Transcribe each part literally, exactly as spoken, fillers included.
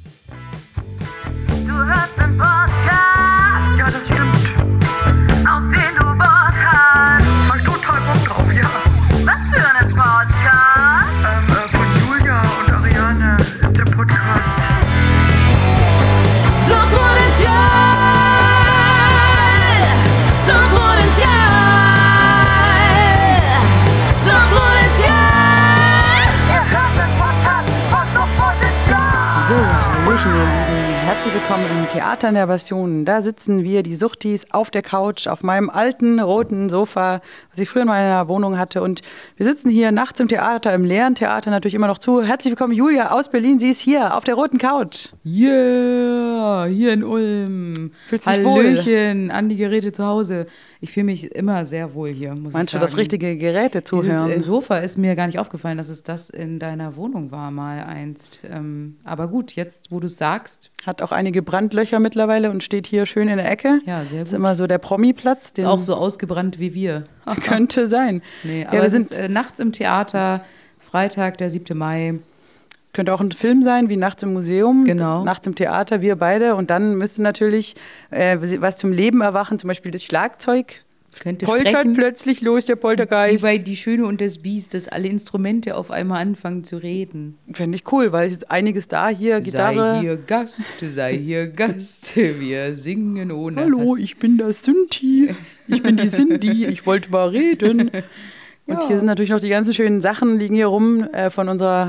Du hörst den Podcast, ja das stimmt, auf den du Bock hast. Hab ich total Bock drauf, ja. Was für einen Podcast? Ähm, äh, von Julia und Ariane ist der Podcast. Suchtpotenzial, Suchtpotenzial, Suchtpotenzial. Ihr hört den Podcast von Suchtpotenzial. So, Hallöchen, ihr Lieben. Herzlich willkommen im Theater in der Passion. Da sitzen wir, die Suchtis, auf der Couch, auf meinem alten, roten Sofa, was ich früher in meiner Wohnung hatte. Und wir sitzen hier nachts im Theater, im leeren Theater natürlich immer noch zu. Herzlich willkommen, Julia aus Berlin. Sie ist hier auf der roten Couch. Yeah, hier in Ulm. Fühlst dich wohl? Hallöchen an die Geräte zu Hause. Ich fühle mich immer sehr wohl hier, muss Meinst ich du sagen. das richtige Geräte zuhören? Dieses äh, Sofa ist mir gar nicht aufgefallen, dass es das in deiner Wohnung war mal einst. Ähm, aber gut, jetzt, wo du es sagst. Hat auch einige Brandlöcher mittlerweile und steht hier schön in der Ecke. Ja, sehr Ist gut. immer so der Promi-Platz. Ist auch so ausgebrannt wie wir. Könnte sein. Nee, Ja, aber wir es sind, ist äh, nachts im Theater, Freitag, der siebte Mai. könnte auch ein Film sein, wie Nachts im Museum, Genau. Nachts im Theater, wir beide. Und dann müsste natürlich äh, was zum Leben erwachen, zum Beispiel das Schlagzeug. Könnte Poltert sprechen, plötzlich los, der wie Poltergeist. bei Die Schöne und das Biest, dass alle Instrumente auf einmal anfangen zu reden. Fände ich cool, weil es ist einiges da, hier, Gitarre. Sei hier Gast, sei hier Gast, wir singen ohne Hallo, Hass. ich bin das Synthi. Ich bin die Cindy, ich wollte mal reden. Und Ja. hier sind natürlich noch die ganzen schönen Sachen, liegen hier rum äh, von unserer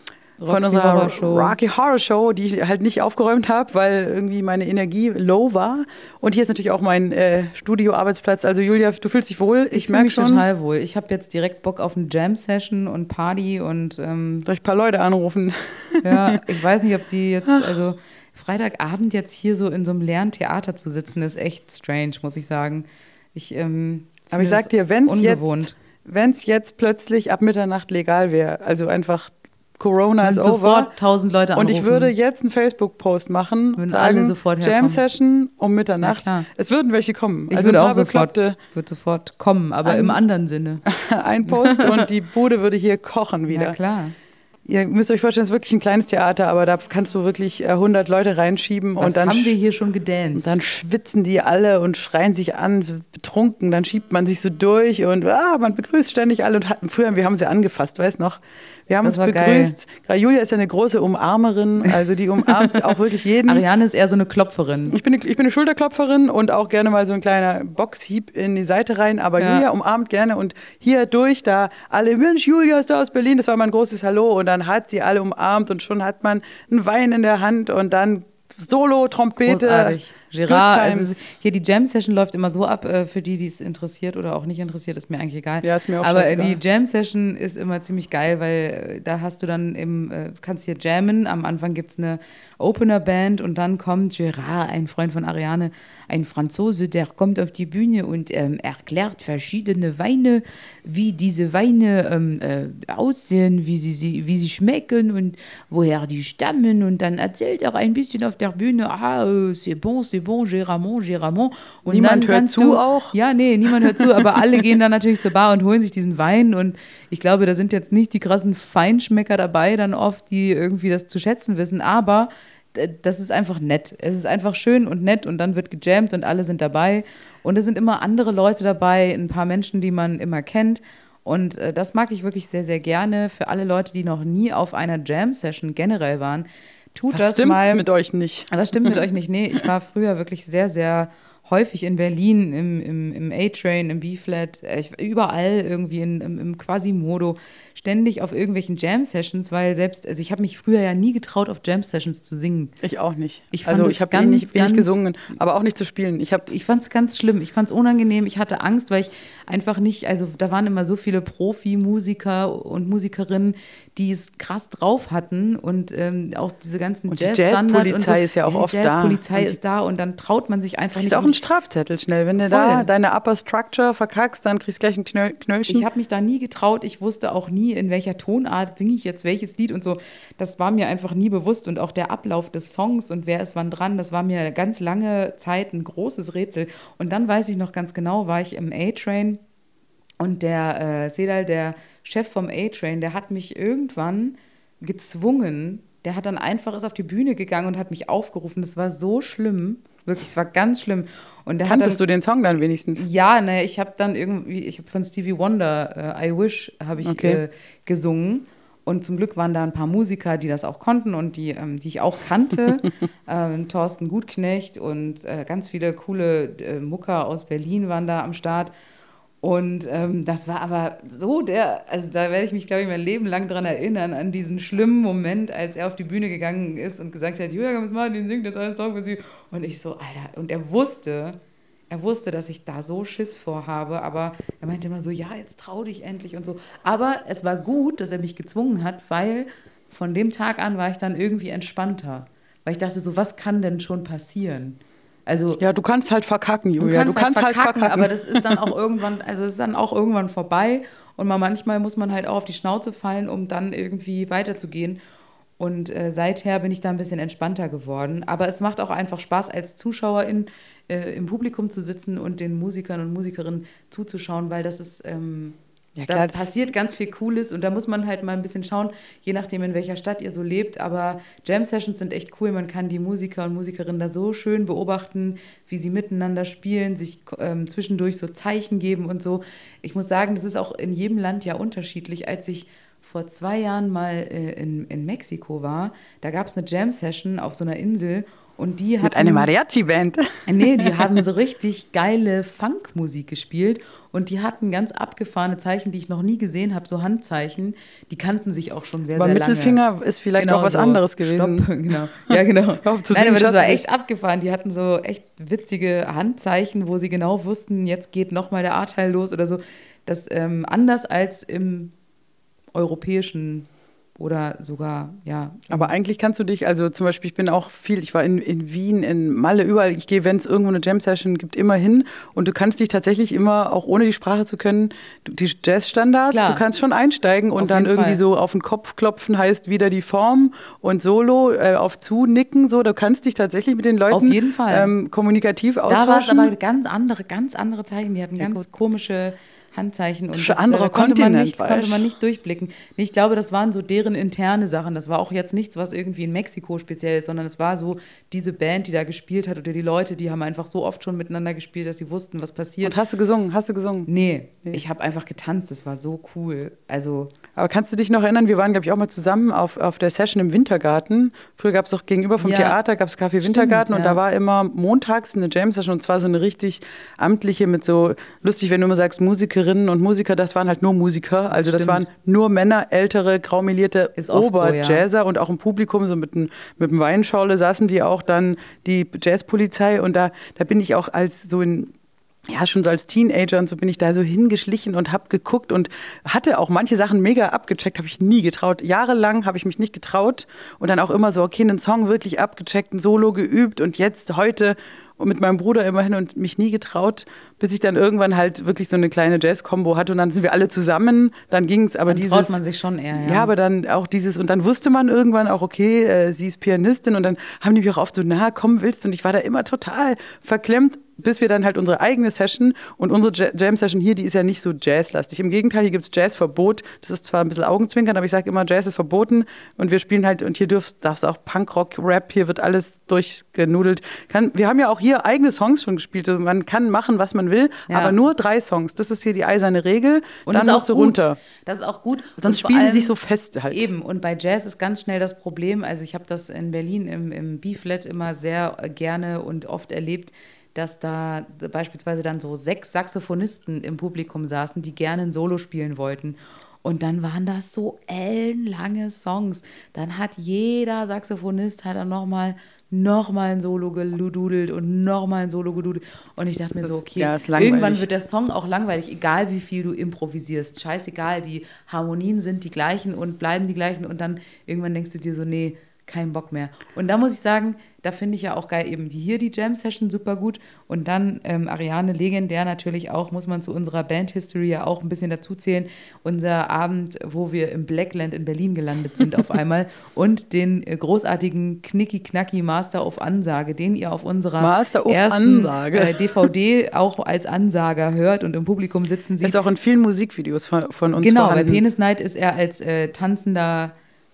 von Roxy unserer Horror Show. Rocky Horror Show, die ich halt nicht aufgeräumt habe, weil irgendwie meine Energie low war. Und hier ist natürlich auch mein äh, Studio-Arbeitsplatz. Also Julia, du fühlst dich wohl? Ich, Ich, fühle merke mich schon. total wohl. Ich habe jetzt direkt Bock auf eine Jam-Session und Party und ähm, Soll ich ein paar Leute anrufen? ja, ich weiß nicht, ob die jetzt, also Freitagabend jetzt hier so in so einem leeren Theater zu sitzen, ist echt strange, muss ich sagen. Ich, ähm, Aber ich finde sag dir, wenn es ungewohnt. jetzt, wenn's jetzt plötzlich ab Mitternacht legal wäre, also einfach Corona Würden ist sofort over. tausend Leute Und anrufen. ich würde jetzt einen Facebook-Post machen, Würden sagen, alle sofort herkommen. Jam-Session um Mitternacht. Ja, klar. Es würden welche kommen. ich also würde ein auch paar sofort, Bekloppte, würde sofort kommen, aber Ein- im anderen Sinne. ein Post und die Bude würde hier kochen wieder. Ja, klar. Ihr müsst euch vorstellen, es ist wirklich ein kleines Theater, aber da kannst du wirklich äh, hundert Leute reinschieben. Was und dann haben wir sch- hier schon gedanced? Und dann schwitzen die alle und schreien sich an, so betrunken. Dann schiebt man sich so durch und ah, man begrüßt ständig alle. Und hat, früher, wir haben sie angefasst, weißt noch? Wir haben Das uns war begrüßt. Gerade Julia ist ja eine große Umarmerin, also die umarmt auch wirklich jeden. Ariane ist eher so eine Klopferin. Ich bin, eine, ich bin eine Schulterklopferin und auch gerne mal so ein kleiner Boxhieb in die Seite rein. Aber Ja. Julia umarmt gerne und hier durch, da alle, Mensch, Julia ist da aus Berlin, das war mein großes Hallo. Und dann hat sie alle umarmt und schon hat man einen Wein in der Hand und dann Solo, Trompete. Großartig. Good Gerard, times. also hier die Jam-Session läuft immer so ab, äh, für die, die es interessiert oder auch nicht interessiert, ist mir eigentlich egal. Ja, ist mir auch Aber äh, scheißegal. die Jam-Session ist immer ziemlich geil, weil äh, da hast du dann im, äh, kannst hier jammen, am Anfang gibt es eine Opener-Band und dann kommt Gerard, ein Freund von Ariane, ein Franzose, der kommt auf die Bühne und ähm, erklärt verschiedene Weine, wie diese Weine ähm, äh, aussehen, wie sie, sie, wie sie schmecken und woher die stammen und dann erzählt er ein bisschen auf der Bühne, ah, äh, c'est bon, c'est bon, Géramont, Géramont. Und Niemand dann hört kannst zu du, auch? Ja, nee, niemand hört zu, aber alle gehen dann natürlich zur Bar und holen sich diesen Wein und ich glaube, da sind jetzt nicht die krassen Feinschmecker dabei, dann oft, die irgendwie das zu schätzen wissen, aber d- das ist einfach nett. Es ist einfach schön und nett und dann wird gejammt und alle sind dabei und es sind immer andere Leute dabei, ein paar Menschen, die man immer kennt. Und äh, das mag ich wirklich sehr, sehr gerne. Für alle Leute, die noch nie auf einer Jam-Session generell waren, tut Was das stimmt mal. mit euch nicht? Aber das stimmt mit euch nicht. Nee, ich war früher wirklich sehr, sehr häufig in Berlin, im, im, im A-Train, im B-Flat, äh, ich, überall irgendwie in, im, im Quasimodo, ständig auf irgendwelchen Jam-Sessions, weil selbst, also ich habe mich früher ja nie getraut, auf Jam-Sessions zu singen. Ich auch nicht. Ich fand also es ich habe ganz, eh nicht, wenig ganz- gesungen, aber auch nicht zu spielen. Ich habe Ich fand es ganz schlimm. Ich fand es unangenehm. Ich hatte Angst, weil ich einfach nicht, also da waren immer so viele Profi-Musiker und Musikerinnen, die es krass drauf hatten und ähm, auch diese ganzen Und die Jazz-Standard Jazzpolizei so. ist ja auch Die oft da. Jazzpolizei Und die- ist da und dann traut man sich einfach ist nicht. auch ein Strafzettel schnell. Wenn du Voll. da deine Upper Structure verkackst, dann kriegst du gleich ein Knöll, Knöllchen. Ich habe mich da nie getraut. Ich wusste auch nie, in welcher Tonart singe ich jetzt welches Lied und so. Das war mir einfach nie bewusst. Und auch der Ablauf des Songs und wer ist wann dran, das war mir ganz lange Zeit ein großes Rätsel. Und dann weiß ich noch ganz genau, war ich im A-Train und der äh, Sedal, der Chef vom A-Train, der hat mich irgendwann gezwungen, der hat dann einfach ist auf die Bühne gegangen und hat mich aufgerufen. Das war so schlimm. Wirklich, es war ganz schlimm. Und der Kanntest hat dann, du den Song dann wenigstens? Ja, naja, ich habe dann irgendwie, ich habe von Stevie Wonder, äh, I Wish, habe ich Okay. äh, gesungen. Und zum Glück waren da ein paar Musiker, die das auch konnten und die, ähm, die ich auch kannte. ähm, Thorsten Gutknecht und äh, ganz viele coole äh, Mucker aus Berlin waren da am Start. Und ähm, das war aber so der, also da werde ich mich, glaube ich, mein Leben lang dran erinnern, an diesen schlimmen Moment, als er auf die Bühne gegangen ist und gesagt hat, Julia Martin singt jetzt einen Song für sie. Und ich so, Alter, und er wusste, er wusste, dass ich da so Schiss vorhabe, aber er meinte immer so, ja, jetzt trau dich endlich und so. Aber es war gut, dass er mich gezwungen hat, weil von dem Tag an war ich dann irgendwie entspannter. Weil ich dachte so, was kann denn schon passieren? Also Ja, du kannst halt verkacken, Du Julia. kannst, Du kannst halt, halt verkacken, verkacken. aber das ist dann auch irgendwann, also es ist dann auch irgendwann vorbei und man, manchmal muss man halt auch auf die Schnauze fallen, um dann irgendwie weiterzugehen. Und äh, seither bin ich da ein bisschen entspannter geworden. Aber es macht auch einfach Spaß, als Zuschauerin äh, im Publikum zu sitzen und den Musikern und Musikerinnen zuzuschauen, weil das ist, ähm, Ja, da klar, das- passiert ganz viel Cooles und da muss man halt mal ein bisschen schauen, je nachdem, in welcher Stadt ihr so lebt. Aber Jam-Sessions sind echt cool. Man kann die Musiker und Musikerinnen da so schön beobachten, wie sie miteinander spielen, sich ähm, zwischendurch so Zeichen geben und so. Ich muss sagen, das ist auch in jedem Land ja unterschiedlich. Als ich vor zwei Jahren mal äh, in, in Mexiko war, da gab es eine Jam-Session auf so einer Insel und die Mit hatten... einer Mariachi-Band. Nee, die haben so richtig geile Funkmusik gespielt und die hatten ganz abgefahrene Zeichen, die ich noch nie gesehen habe, so Handzeichen. Die kannten sich auch schon sehr, Aber sehr Mittelfinger lange. ist vielleicht Genau auch was so. anderes gewesen. Stopp, genau. Ja, genau. Hör auf zu Nein, singen, aber das Schatz, war nicht. echt abgefahren. Die hatten so echt witzige Handzeichen, wo sie genau wussten, jetzt geht nochmal der A-Teil los oder so. Das ähm, anders als im europäischen oder sogar, ja. Aber eigentlich kannst du dich, also zum Beispiel, ich bin auch viel, ich war in, in Wien, in Malle, überall, ich gehe, wenn es irgendwo eine Jam-Session gibt, immer hin und du kannst dich tatsächlich immer, auch ohne die Sprache zu können, du- die Jazz-Standards, Klar. du kannst schon einsteigen und Auf dann jeden irgendwie Fall. so auf den Kopf klopfen heißt wieder die Form und Solo, äh, auf Zunicken, so, du kannst dich tatsächlich mit den Leuten Auf jeden Fall. Ähm, kommunikativ Da war es austauschen. aber ganz andere, ganz andere Zeichen. Die hatten Ja, ganz gut. komische Handzeichen und Schon das, anderer da konnte man, Kontinent, nicht, konnte weißt? man nicht durchblicken. Ich glaube, das waren so deren interne Sachen. Das war auch jetzt nichts, was irgendwie in Mexiko speziell ist, sondern es war so diese Band, die da gespielt hat oder die Leute, die haben einfach so oft schon miteinander gespielt, dass sie wussten, was passiert. Und hast du gesungen? Hast du gesungen? Nee, ich habe einfach getanzt. Das war so cool. Also Aber kannst du dich noch erinnern, wir waren, glaube ich, auch mal zusammen auf, auf der Session im Wintergarten. Früher gab es doch gegenüber vom Ja. Theater, gab es Café Wintergarten und ja. da war immer montags eine Jam-Session und zwar so eine richtig amtliche mit so, lustig, wenn du immer sagst Musikerinnen und Musiker, das waren halt nur Musiker. Also das Stimmt. waren nur Männer, ältere, graumelierte Ist oft so, ja. Oberjazzer und auch im Publikum, so mit einem mit dem Weinschorle saßen die auch dann, die Jazzpolizei und da, da bin ich auch als so in ja, schon so als Teenager und so bin ich da so hingeschlichen und habe geguckt und hatte auch manche Sachen mega abgecheckt, habe ich nie getraut. Jahrelang habe ich mich nicht getraut und dann auch immer so, okay, einen Song wirklich abgecheckt, ein Solo geübt und jetzt heute und mit meinem Bruder immerhin und mich nie getraut, bis ich dann irgendwann halt wirklich so eine kleine Jazz-Kombo hatte und dann sind wir alle zusammen, dann ging es aber dann dieses... traut man sich schon eher. Ja. aber dann auch dieses, und dann wusste man irgendwann auch, okay, äh, sie ist Pianistin und dann haben die mich auch oft so, na, komm, willst du? Und ich war da immer total verklemmt, bis wir dann halt unsere eigene Session und unsere Ja- Jam-Session hier, die ist ja nicht so jazzlastig. Im Gegenteil, hier gibt es Jazzverbot. Das ist zwar ein bisschen Augenzwinkern, aber ich sage immer, Jazz ist verboten und wir spielen halt, und hier darfst darfst auch Punkrock, Rap, hier wird alles durchgenudelt. Kann, wir haben ja auch hier eigene Songs schon gespielt. Also man kann machen, was man will, Ja. aber nur drei Songs. Das ist hier die eiserne Regel. Und dann das ist musst auch du gut. runter. Das ist auch gut. Sonst Und vor spielen die allem- sich so fest halt. Eben, und bei Jazz ist ganz schnell das Problem, also ich habe das in Berlin im, im B-Flat immer sehr gerne und oft erlebt, dass da beispielsweise dann so sechs Saxophonisten im Publikum saßen, die gerne ein Solo spielen wollten. Und dann waren das so ellenlange Songs. Dann hat jeder Saxophonist hat dann nochmal noch mal ein Solo gelududelt und nochmal ein Solo gedudelt. Und ich dachte mir Das so, ist- okay, ja, ist langweilig. irgendwann wird der Song auch langweilig, egal wie viel du improvisierst. Scheißegal, die Harmonien sind die gleichen und bleiben die gleichen. Und dann irgendwann denkst du dir so, nee, kein Bock mehr. Und da muss ich sagen, da finde ich ja auch geil eben die hier die Jam-Session super gut und dann ähm, Ariane legendär natürlich auch, muss man zu unserer Band-History ja auch ein bisschen dazu zählen, unser Abend, wo wir im Blackland in Berlin gelandet sind auf einmal und den äh, großartigen Knicki-Knacki Master of Ansage, den ihr auf unserer Master of ersten Ansage. äh, D V D auch als Ansager hört und im Publikum sitzen sie. Ist auch in vielen Musikvideos von, von uns Genau, bei vorhanden. Penis Night ist er als äh, tanzender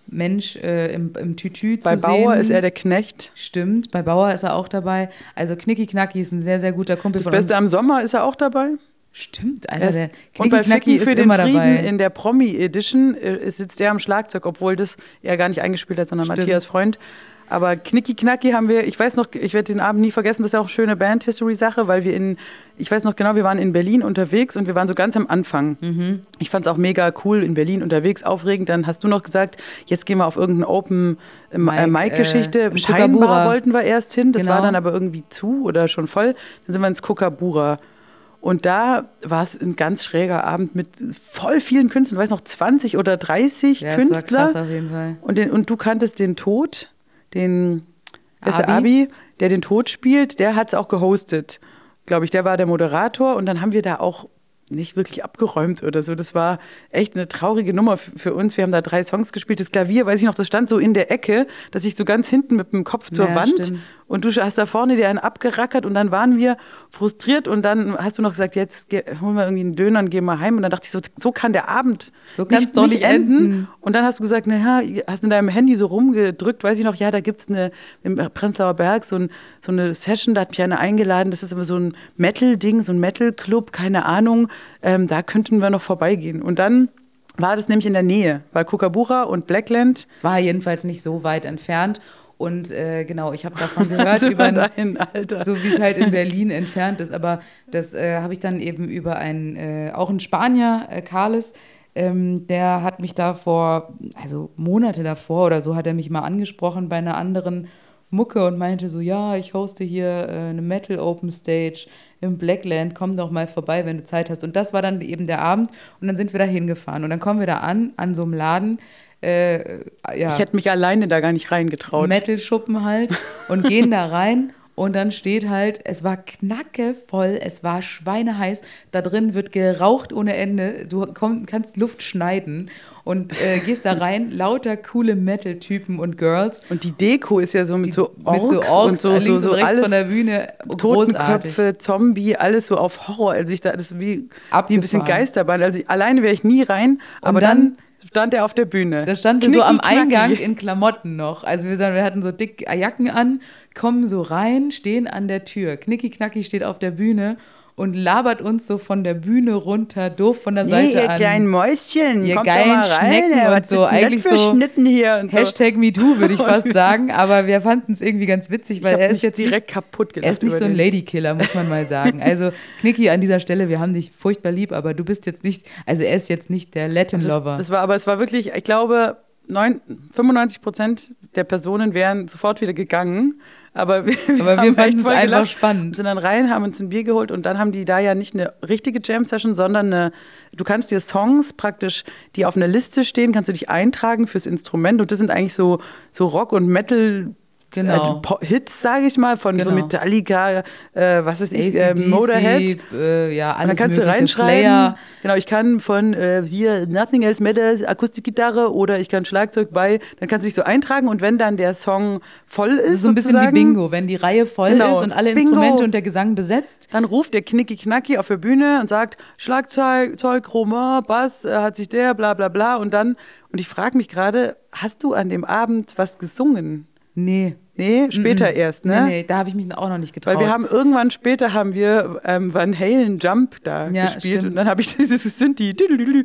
Mensch äh, im, im Tütü zu Bei sehen. Bauer ist er der Knecht. Stimmt, bei Bauer ist er auch dabei. Also Knicki Knacki ist ein sehr, sehr guter Kumpel Das von Beste uns. am Sommer ist er auch dabei. Stimmt, Er Alter, ist, der und bei Knicki Knacki Ficken ist für den immer Frieden dabei. in der Promi-Edition äh, sitzt er am Schlagzeug, obwohl das er gar nicht eingespielt hat, sondern Stimmt. Matthias Freund. Aber Knicki Knacki haben wir, ich weiß noch, ich werde den Abend nie vergessen, das ist ja auch eine schöne Band-History-Sache, weil wir in, ich weiß noch genau, wir waren in Berlin unterwegs und wir waren so ganz am Anfang. Mhm. Ich fand es auch mega cool, in Berlin unterwegs, aufregend. Dann hast du noch gesagt, jetzt gehen wir auf irgendeine Open äh, Mike, Mic-Geschichte. äh, im Scheinbar Kookaburra. wollten wir erst hin, das Genau. war dann aber irgendwie zu oder schon voll. Dann sind wir ins Kookaburra. Und da war es ein ganz schräger Abend mit voll vielen Künstlern, ich weiß noch, zwanzig oder dreißig Ja, das war Künstler. krass auf jeden Fall. Und, den, und du kanntest den Tod, den wer ist der Abi. Abi, der den Tod spielt, der hat es auch gehostet, glaube ich. Der war der Moderator und dann haben wir da auch nicht wirklich abgeräumt oder so. Das war echt eine traurige Nummer f- für uns. Wir haben da drei Songs gespielt. Das Klavier, weiß ich noch, das stand so in der Ecke, dass ich so ganz hinten mit dem Kopf zur Ja, Wand stimmt. und du hast da vorne dir einen abgerackert und dann waren wir frustriert und dann hast du noch gesagt, jetzt geh, holen wir irgendwie einen Döner und gehen mal heim und dann dachte ich so, so kann der Abend So kann's doch nicht enden. Und dann hast du gesagt, naja, hast in deinem Handy so rumgedrückt, weiß ich noch, ja, da gibt es eine, im Prenzlauer Berg so, ein, so eine Session, da hat mich einer eingeladen, das ist immer so ein Metal-Ding, so ein Metal-Club, keine Ahnung, ähm, da könnten wir noch vorbeigehen. Und dann war das nämlich in der Nähe, weil Kookaburra und Blackland. Es war jedenfalls nicht so weit entfernt. Und äh, genau, ich habe davon gehört, sind über wir ein, dahin, Alter. so wie es halt in Berlin entfernt ist. Aber das äh, habe ich dann eben über einen, äh, auch einen Spanier, äh, Carles, ähm, der hat mich da vor, also Monate davor oder so, hat er mich mal angesprochen bei einer anderen Mucke und meinte so, ja, ich hoste hier äh, eine Metal Open Stage im Blackland, komm doch mal vorbei, wenn du Zeit hast. Und das war dann eben der Abend und dann sind wir da hingefahren. Und dann kommen wir da an, an so einem Laden, äh, ja, Ich hätte mich alleine da gar nicht reingetraut. Metal-Schuppen halt und gehen da rein und dann steht halt, es war knackevoll, es war schweineheiß, da drin wird geraucht ohne Ende, du komm, kannst Luft schneiden und äh, gehst da rein, lauter coole Metal-Typen und Girls. Und die Deko ist ja so mit so Orks, mit so Orks und so, links so, so und rechts alles von der Bühne, großartig. Totenköpfe, Zombie, alles so auf Horror. Also ich da, das ist wie, wie ein bisschen Abgefahren. Geisterbahn. Also ich, alleine wäre ich nie rein, aber dann, dann stand er auf der Bühne. Da standen wir so am Knicki, knacki. Eingang in Klamotten noch. Also wir, sagen, wir hatten so dicke Jacken an, kommen so rein, stehen an der Tür. Knicki Knacki steht auf der Bühne und labert uns so von der Bühne runter, doof von der Nee, Seite ihr an. kleinen Mäuschen, Ihr kommt doch geilen mal rein. Schnecken ey, und was so, sind denn das eigentlich für so Schnitten hier und so. Hashtag MeToo, würde ich fast sagen. Aber wir fanden es irgendwie ganz witzig, Ich weil hab er ist mich jetzt direkt nicht, kaputt gelacht er ist nicht über so ein den. Ladykiller, muss man mal sagen. Also Knicki, an dieser Stelle, wir haben dich furchtbar lieb, aber du bist jetzt nicht, also er ist jetzt nicht der Latin Lover. Das, das war, aber es war wirklich, ich glaube, neun, fünfundneunzig Prozent der Personen wären sofort wieder gegangen. Aber wir, Aber wir haben fanden echt es voll einfach gelacht, spannend. sind dann rein, haben uns ein Bier geholt und dann haben die da ja nicht eine richtige Jam-Session, sondern eine, du kannst dir Songs praktisch, die auf einer Liste stehen, kannst du dich eintragen fürs Instrument und das sind eigentlich so, so Rock- und Metal- Genau. Äh, Po- Hits, sage ich mal, von so Genau. Metallica, äh, was weiß ich, äh, A C D C, Motorhead. Äh, ja, Und alles dann kannst du mögliche, reinschreiben. Slayer. Genau, ich kann von äh, hier Nothing Else Matters, Akustikgitarre oder ich kann Schlagzeug bei. Dann kannst du dich so eintragen und wenn dann der Song voll ist, Das ist so ein bisschen wie sozusagen, Bingo, wenn die Reihe voll Genau. ist und alle Bingo. Instrumente und der Gesang besetzt. dann ruft der Knicki Knacki auf der Bühne und sagt Schlagzeug, Zeug, Romain, Bass, äh, hat sich der, bla bla bla. Und dann, und ich frage mich gerade, hast du an dem Abend was gesungen? Nee. Nee, später Mm-mm. erst, ne? Nee, nee, da habe ich mich auch noch nicht getraut. Weil wir haben irgendwann später haben wir ähm, Van Halen Jump da Ja, gespielt stimmt. und dann habe ich dieses Synthi.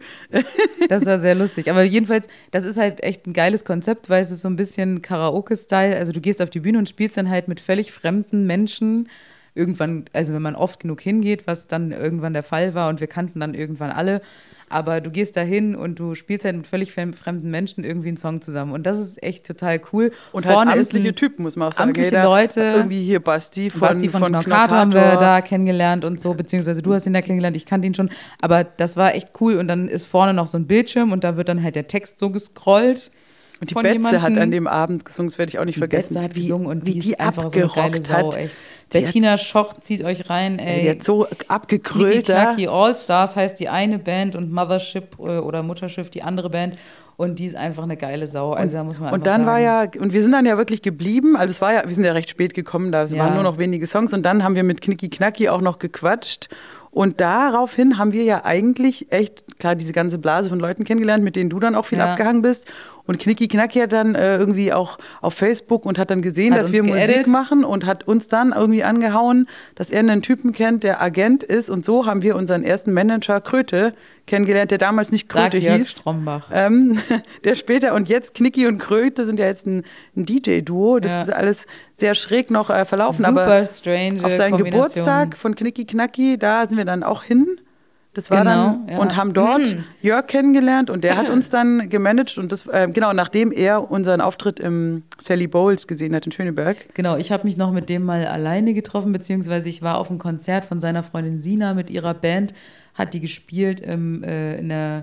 Das war sehr lustig. Aber jedenfalls, das ist halt echt ein geiles Konzept, weil es ist so ein bisschen Karaoke-Style. Also du gehst auf die Bühne und spielst dann halt mit völlig fremden Menschen. Irgendwann, also wenn man oft genug hingeht, was dann irgendwann der Fall war und wir kannten dann irgendwann alle. Aber du gehst da hin und du spielst halt mit völlig fremden Menschen irgendwie einen Song zusammen. Und das ist echt total cool. Und Vorne halt ist amtliche ein, Typen, muss man auch sagen. amtliche Jeder- Leute. Irgendwie hier Basti von, Basti von, von Knockator haben wir Knockator. da kennengelernt und so, beziehungsweise du hast ihn da kennengelernt, ich kannte ihn schon, aber das war echt cool und dann ist vorne noch so ein Bildschirm und da wird dann halt der Text so gescrollt. Und die von Betze jemandem. hat an dem Abend gesungen, das werde ich auch nicht Die vergessen. Betze hat wie, gesungen und wie die, die ist einfach so eine geile abgerockt Sau, hat. echt. Die Bettina Schoch, zieht euch rein, hat, ey. die hat so Knicki abgekrölt da. Knacki All-Stars heißt die eine Band und Mothership äh, oder Mutterschiff die andere Band und die ist einfach eine geile Sau, also da muss man Und einfach dann sagen. war ja, und wir sind dann ja wirklich geblieben, also es war ja, wir sind ja recht spät gekommen, da es Ja. waren nur noch wenige Songs und dann haben wir mit Knicki Knacki auch noch gequatscht und daraufhin haben wir ja eigentlich echt, klar, diese ganze Blase von Leuten kennengelernt, mit denen du dann auch viel Ja. abgehangen bist Und Knicki Knacki hat dann äh, irgendwie auch auf Facebook und hat dann gesehen, Hat dass uns wir geaddet. Musik machen und hat uns dann irgendwie angehauen, dass er einen Typen kennt, der Agent ist. Und so haben wir unseren ersten Manager Kröte kennengelernt, der damals nicht Sagt Kröte Jörg hieß. Strombach. Ähm, der später und jetzt Knicki und Kröte sind ja jetzt ein, ein D J-Duo. Das Ja. ist alles sehr schräg noch äh, verlaufen. Super aber strange auf seinen Kombination. Geburtstag von Knicki Knacki, da sind wir dann auch hin. Das war Genau, dann ja. und haben dort Mhm. Jörg kennengelernt und der hat uns dann gemanagt und das äh, genau nachdem er unseren Auftritt im Sally Bowles gesehen hat in Schöneberg. Genau, ich habe mich noch mit dem mal alleine getroffen, beziehungsweise ich war auf einem Konzert von seiner Freundin Sina mit ihrer Band, hat die gespielt im, äh, in der,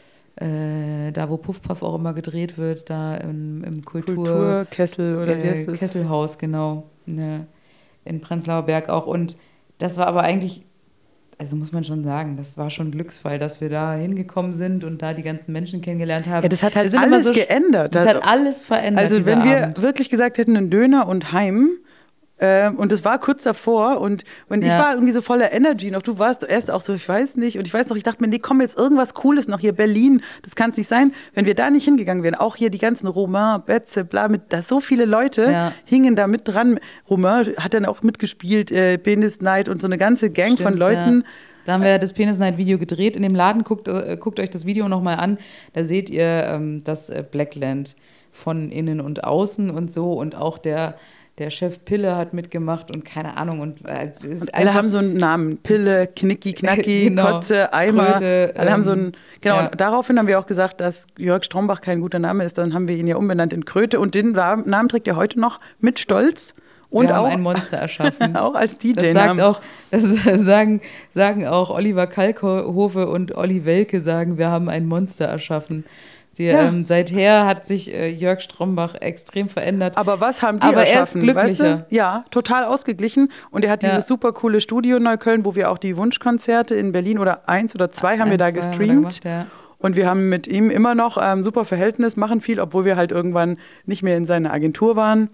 äh, da wo Puff Puff auch immer gedreht wird, da im, im Kultur, Kulturkessel oder wie äh, heißt es? Kesselhaus, genau, in, der- in Prenzlauer Berg auch. Und das war aber eigentlich, also muss man schon sagen, das war schon ein Glücksfall, dass wir da hingekommen sind und da die ganzen Menschen kennengelernt haben. Ja, das hat halt sind immer alles geändert. Das Also- hat alles verändert. Also dieser wenn wir Abend. wirklich gesagt hätten, einen Döner und heim, äh, und es war kurz davor und, und ich Ja. war irgendwie so voller Energy noch. Du warst erst auch so, ich weiß nicht. Und ich weiß noch, ich dachte mir, nee, komm, jetzt irgendwas Cooles noch hier, Berlin, das kann es nicht sein. Wenn wir da nicht hingegangen wären, auch hier die ganzen Romain, Betze, bla, mit, da so viele Leute Ja. hingen da mit dran. Romain hat dann auch mitgespielt, äh, Penis Night und so eine ganze Gang von Stimmt, Leuten. Ja. Da haben wir ja das Penis Night Video gedreht in dem Laden. Guckt, äh, guckt euch das Video nochmal an. Da seht ihr ähm, das äh, Blackland von innen und außen und so. Und auch der, der Chef Pille hat mitgemacht und keine Ahnung. Und, äh, es ist Alle einfach- haben so einen Namen. Pille, Knicki, Knacki, Genau. Kotze, Eimer. Kröte, Alle haben so ähm, einen. Genau, ja. und daraufhin haben wir auch gesagt, dass Jörg Strombach kein guter Name ist. Dann haben wir ihn ja umbenannt in Kröte. Und den Namen trägt er heute noch mit Stolz. Und wir haben auch, ein Monster erschaffen. auch als D Das sagt J-Namen. auch, das sagen, sagen auch Oliver Kalkofe und Olli Welke sagen, wir haben ein Monster erschaffen. Die, Ja. ähm, seither hat sich äh, Jörg Strombach extrem verändert. Aber was haben die Aber er ist erschaffen? glücklicher. Weißt du? Ja, total ausgeglichen. Und er hat Ja. dieses super coole Studio in Neukölln, wo wir auch die Wunschkonzerte in Berlin oder eins oder zwei haben wir da Eins, zwei haben wir gestreamt. gemacht, ja. Und wir haben mit ihm immer noch ähm, super Verhältnis, machen viel, obwohl wir halt irgendwann nicht mehr in seiner Agentur waren.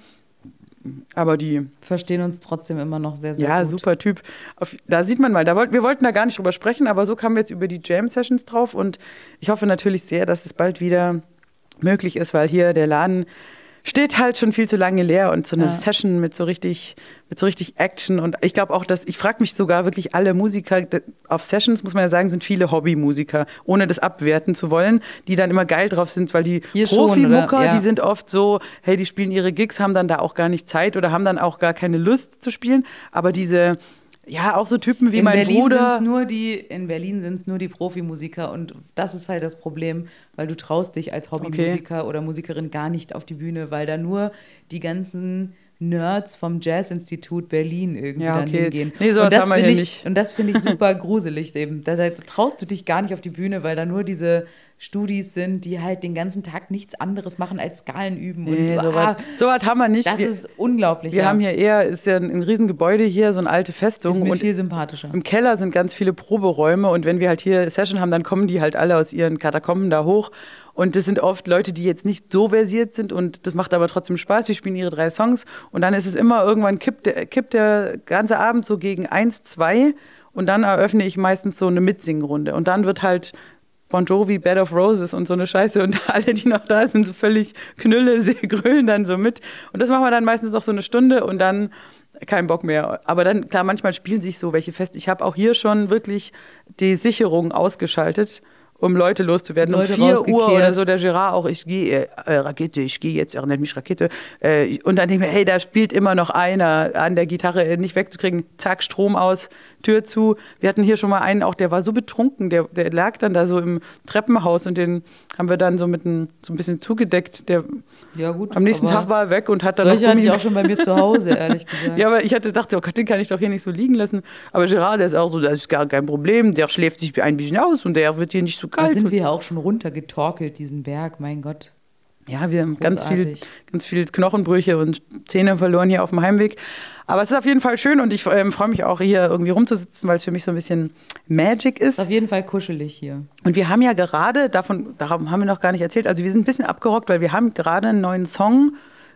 Aber die, Verstehen uns trotzdem immer noch sehr, sehr ja, gut. super Typ. Auf, da sieht man mal, da wollt, wir wollten da gar nicht drüber sprechen, aber so kamen wir jetzt über die Jam-Sessions drauf. Und ich hoffe natürlich sehr, dass es bald wieder möglich ist, weil hier der Laden steht halt schon viel zu lange leer und so eine Ja. Session mit so richtig, mit so richtig Action und ich glaube auch, dass ich frage mich sogar wirklich alle Musiker d- auf Sessions muss man ja sagen, sind viele Hobbymusiker, ohne das abwerten zu wollen, die dann immer geil drauf sind, weil die Hier schon, Profimucker, oder? Ja. die sind oft so, hey, die spielen ihre Gigs, haben dann da auch gar nicht Zeit oder haben dann auch gar keine Lust zu spielen, aber diese ja, auch so Typen wie in mein Berlin Bruder. sind's nur die, in Berlin sind es nur die Profimusiker und das ist halt das Problem, weil du traust dich als Hobbymusiker oder Musikerin gar nicht auf die Bühne, weil da nur die ganzen Nerds vom Jazzinstitut Berlin irgendwie Ja, dann okay. hingehen. Nee, sowas und das haben wir find hier ich, nicht. Und das finde ich super gruselig eben. Da, da traust du dich gar nicht auf die Bühne, weil da nur diese Studis sind, die halt den ganzen Tag nichts anderes machen als Skalen üben. Nee, und so ah, was so was haben wir nicht. das wir, ist unglaublich. wir ja. haben hier eher, ist ja ein, ein Riesengebäude hier, so eine alte Festung. ist mir und viel sympathischer. im Keller sind ganz viele Proberäume und wenn wir halt hier Session haben, dann kommen die halt alle aus ihren Katakomben da hoch. Und das sind oft Leute, die jetzt nicht so versiert sind und das macht aber trotzdem Spaß. Die spielen ihre drei Songs und dann ist es immer irgendwann kippt der, kippt der ganze Abend so gegen eins, zwei und dann eröffne ich meistens so eine Mitsingenrunde und dann wird halt Bon Jovi, Bed of Roses und so eine Scheiße und alle, die noch da sind, so völlig Knülle, sie grölen dann so mit und das machen wir dann meistens auch so eine Stunde und dann kein Bock mehr. Aber dann, klar, manchmal spielen sich so welche fest. Ich habe auch hier schon wirklich die Sicherung ausgeschaltet, um Leute loszuwerden. Leute um vier Uhr rausgekehrt. oder so, der Gerard auch, ich gehe, äh, Rakete, ich gehe jetzt, er nennt mich Rakete. Äh, und dann denke ich mir, hey, da spielt immer noch einer an der Gitarre, äh, nicht wegzukriegen. Zack, Strom aus, Tür zu. Wir hatten hier schon mal einen, auch der war so betrunken, der, der lag dann da so im Treppenhaus und den haben wir dann so mit ein, so ein bisschen zugedeckt. Der, Ja, gut. am nächsten aber Tag war er weg und hat dann solche noch hatte ich Gummi- auch schon bei mir zu Hause, ehrlich gesagt. Ja, aber ich hatte dachte, oh Gott, den kann ich doch hier nicht so liegen lassen. Aber Gerard, der ist auch so, das ist gar kein Problem. Der schläft sich ein bisschen aus und der wird hier nicht so Da kalt. sind wir ja auch schon runtergetorkelt, diesen Berg, mein Gott. Ja, wir haben ganz viel, Großartig. ganz viel Knochenbrüche und Zähne verloren hier auf dem Heimweg. Aber es ist auf jeden Fall schön und ich ähm, freue mich auch hier irgendwie rumzusitzen, weil es für mich so ein bisschen Magic ist. Ist auf jeden Fall kuschelig hier. Und wir haben ja gerade, davon, darum haben wir noch gar nicht erzählt, also wir sind ein bisschen abgerockt, weil wir haben gerade einen neuen Song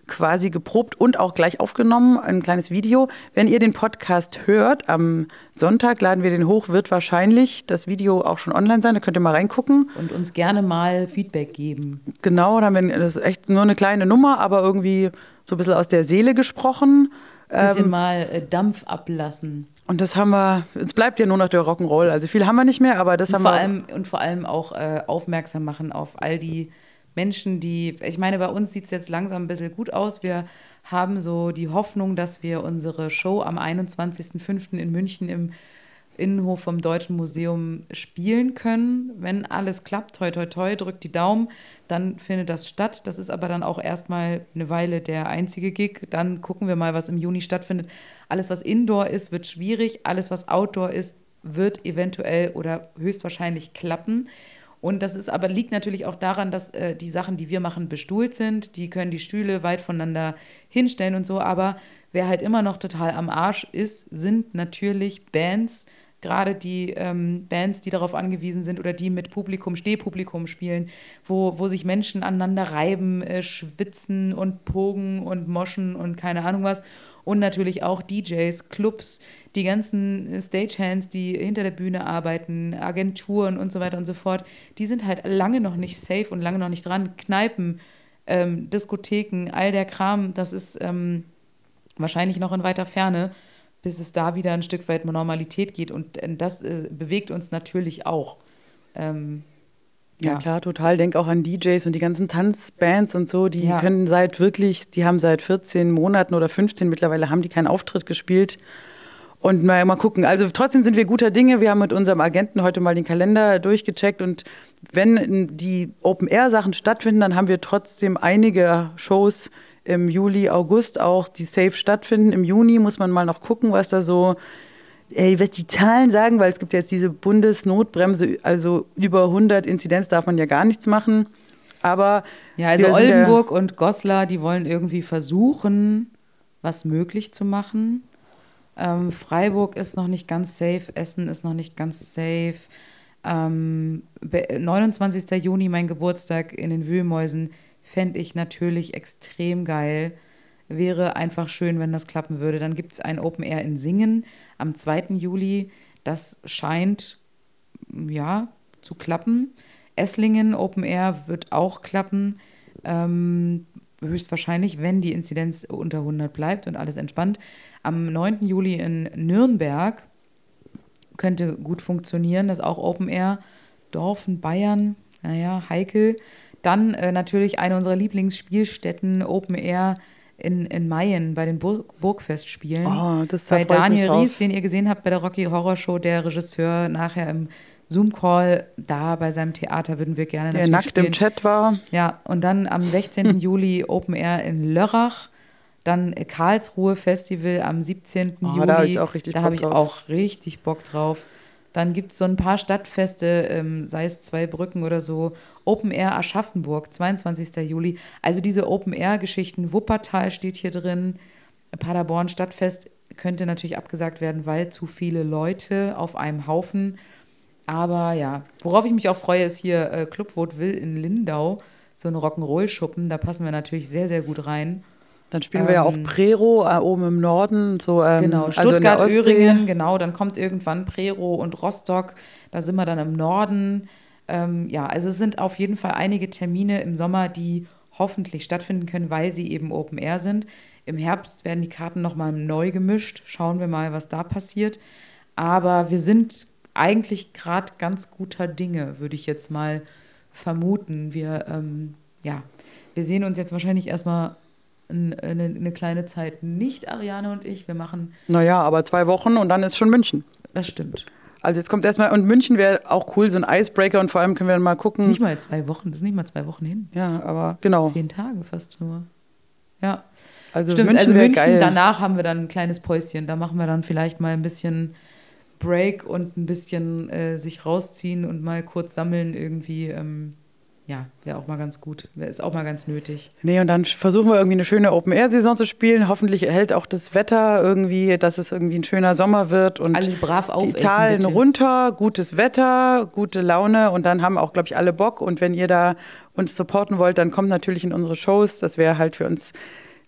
quasi geprobt und auch gleich aufgenommen, ein kleines Video. Wenn ihr den Podcast hört, am Sonntag laden wir den hoch, wird wahrscheinlich das Video auch schon online sein, da könnt ihr mal reingucken. Und uns gerne mal Feedback geben. Genau, dann haben wir, das ist echt nur eine kleine Nummer, aber irgendwie so ein bisschen aus der Seele gesprochen. Ein bisschen Ähm, mal äh, Dampf ablassen. und das haben wir, es bleibt ja nur noch der Rock'n'Roll, also viel haben wir nicht mehr, aber das Und haben vor, wir. allem, und vor allem auch äh, aufmerksam machen auf all die Menschen, die, ich meine, bei uns sieht es jetzt langsam ein bisschen gut aus. Wir haben so die Hoffnung, dass wir unsere Show am einundzwanzigsten fünften in München im Innenhof vom Deutschen Museum spielen können. Wenn alles klappt, toi, toi, toi, drückt die Daumen, dann findet das statt. Das ist aber dann auch erstmal eine Weile der einzige Gig. Dann gucken wir mal, was im Juni stattfindet. Alles, was Indoor ist, wird schwierig. Alles, was Outdoor ist, wird eventuell oder höchstwahrscheinlich klappen. Und das ist aber liegt natürlich auch daran, dass äh, die Sachen, die wir machen, bestuhlt sind. Die können die Stühle weit voneinander hinstellen und so. Aber wer halt immer noch total am Arsch ist, sind natürlich Bands, gerade die ähm, Bands, die darauf angewiesen sind oder die mit Publikum, Stehpublikum spielen, wo, wo sich Menschen aneinander reiben, äh, schwitzen und pogen und moschen und keine Ahnung was. Und natürlich auch D Js, Clubs, die ganzen Stagehands, die hinter der Bühne arbeiten, Agenturen und so weiter und so fort, die sind halt lange noch nicht safe und lange noch nicht dran. Kneipen, ähm, Diskotheken, all der Kram, das ist ähm, wahrscheinlich noch in weiter Ferne, bis es da wieder ein Stück weit Normalität geht. Und äh, das äh, bewegt uns natürlich auch. Ähm, Ja, Ja. klar, total. Denk auch an D Js und die ganzen Tanzbands und so, die Ja. können seit wirklich, die haben seit vierzehn Monaten oder fünfzehn mittlerweile, haben die keinen Auftritt gespielt. Und mal, mal gucken. Also trotzdem sind wir guter Dinge. Wir haben mit unserem Agenten heute mal den Kalender durchgecheckt und wenn die Open-Air-Sachen stattfinden, dann haben wir trotzdem einige Shows im Juli, August auch, die safe stattfinden. Im Juni muss man mal noch gucken, was da so Ey, was die Zahlen sagen, weil es gibt jetzt diese Bundesnotbremse, also über hundert Inzidenz darf man ja gar nichts machen. Aber Ja, also wir sind ja- Oldenburg und Goslar, die wollen irgendwie versuchen, was möglich zu machen. Ähm, Freiburg ist noch nicht ganz safe, Essen ist noch nicht ganz safe. Ähm, be- neunundzwanzigsten Juni, mein Geburtstag in den Wühlmäusen, fände ich natürlich extrem geil. Wäre einfach schön, wenn das klappen würde. Dann gibt es ein Open Air in Singen am zweiten Juli. Das scheint, ja, zu klappen. Esslingen Open Air wird auch klappen. Ähm, höchstwahrscheinlich, wenn die Inzidenz unter hundert bleibt und alles entspannt. Am neunten Juli in Nürnberg könnte gut funktionieren. Das ist auch Open Air. Dorfen, Bayern, naja, heikel. Dann äh, natürlich eine unserer Lieblingsspielstätten, Open Air in, in Mayen bei den Burg Burgfestspielen. Oh, das- da bei freu ich mich Daniel drauf. Ries, den ihr gesehen habt bei der Rocky Horror Show, der Regisseur, nachher im Zoom-Call, da bei seinem Theater würden wir gerne der natürlich nackt spielen. im Chat war. Ja, und dann am sechzehnten Juli Open Air in Lörrach. Dann Karlsruhe Festival am siebzehnten Oh, Juli. da hab ich auch richtig Da Bock habe ich drauf. auch richtig Bock drauf. Dann gibt es so ein paar Stadtfeste, ähm, sei es zwei Brücken oder so. Open Air Aschaffenburg, zweiundzwanzigsten Juli. Also diese Open Air Geschichten. Wuppertal steht hier drin. Paderborn Stadtfest könnte natürlich abgesagt werden, weil zu viele Leute auf einem Haufen. Aber ja, worauf ich mich auch freue, ist hier äh, Club Vaudeville in Lindau. So ein Rock'n'Roll-Schuppen. Da passen wir natürlich sehr, sehr gut rein. Dann spielen wir ja auch Ähm, Prero äh, oben im Norden. So, ähm, Genau, also in der Stuttgart, Ostsee. Öhringen, genau, dann kommt irgendwann Prero und Rostock, da sind wir dann im Norden. Ähm, ja, also es sind auf jeden Fall einige Termine im Sommer, die hoffentlich stattfinden können, weil sie eben Open Air sind. Im Herbst werden die Karten nochmal neu gemischt, schauen wir mal, was da passiert. Aber wir sind eigentlich gerade ganz guter Dinge, würde ich jetzt mal vermuten. Wir, ähm, ja, wir sehen uns jetzt wahrscheinlich erstmal eine, eine kleine Zeit nicht, Ariane und ich. Wir machen, Naja, aber zwei Wochen und dann ist schon München. das stimmt. Also jetzt kommt erstmal, und München wäre auch cool, so ein Icebreaker und vor allem können wir dann mal gucken. Nicht mal zwei Wochen, das ist nicht mal zwei Wochen hin. Ja, aber genau. Zehn Tage fast nur. Ja, Also stimmt. München also wär München, geil. danach haben wir dann ein kleines Päuschen. Da machen wir dann vielleicht mal ein bisschen Break und ein bisschen äh, sich rausziehen und mal kurz sammeln irgendwie. Ähm, ja, wäre auch mal ganz gut. Wär, ist auch mal ganz nötig. Nee, und dann versuchen wir irgendwie eine schöne Open-Air-Saison zu spielen. Hoffentlich hält auch das Wetter irgendwie, dass es irgendwie ein schöner Sommer wird. Und Alle brav die aufessen, Zahlen bitte. runter, gutes Wetter, gute Laune und dann haben auch, glaube ich, alle Bock. Und wenn ihr da uns supporten wollt, dann kommt natürlich in unsere Shows. Das wäre halt für uns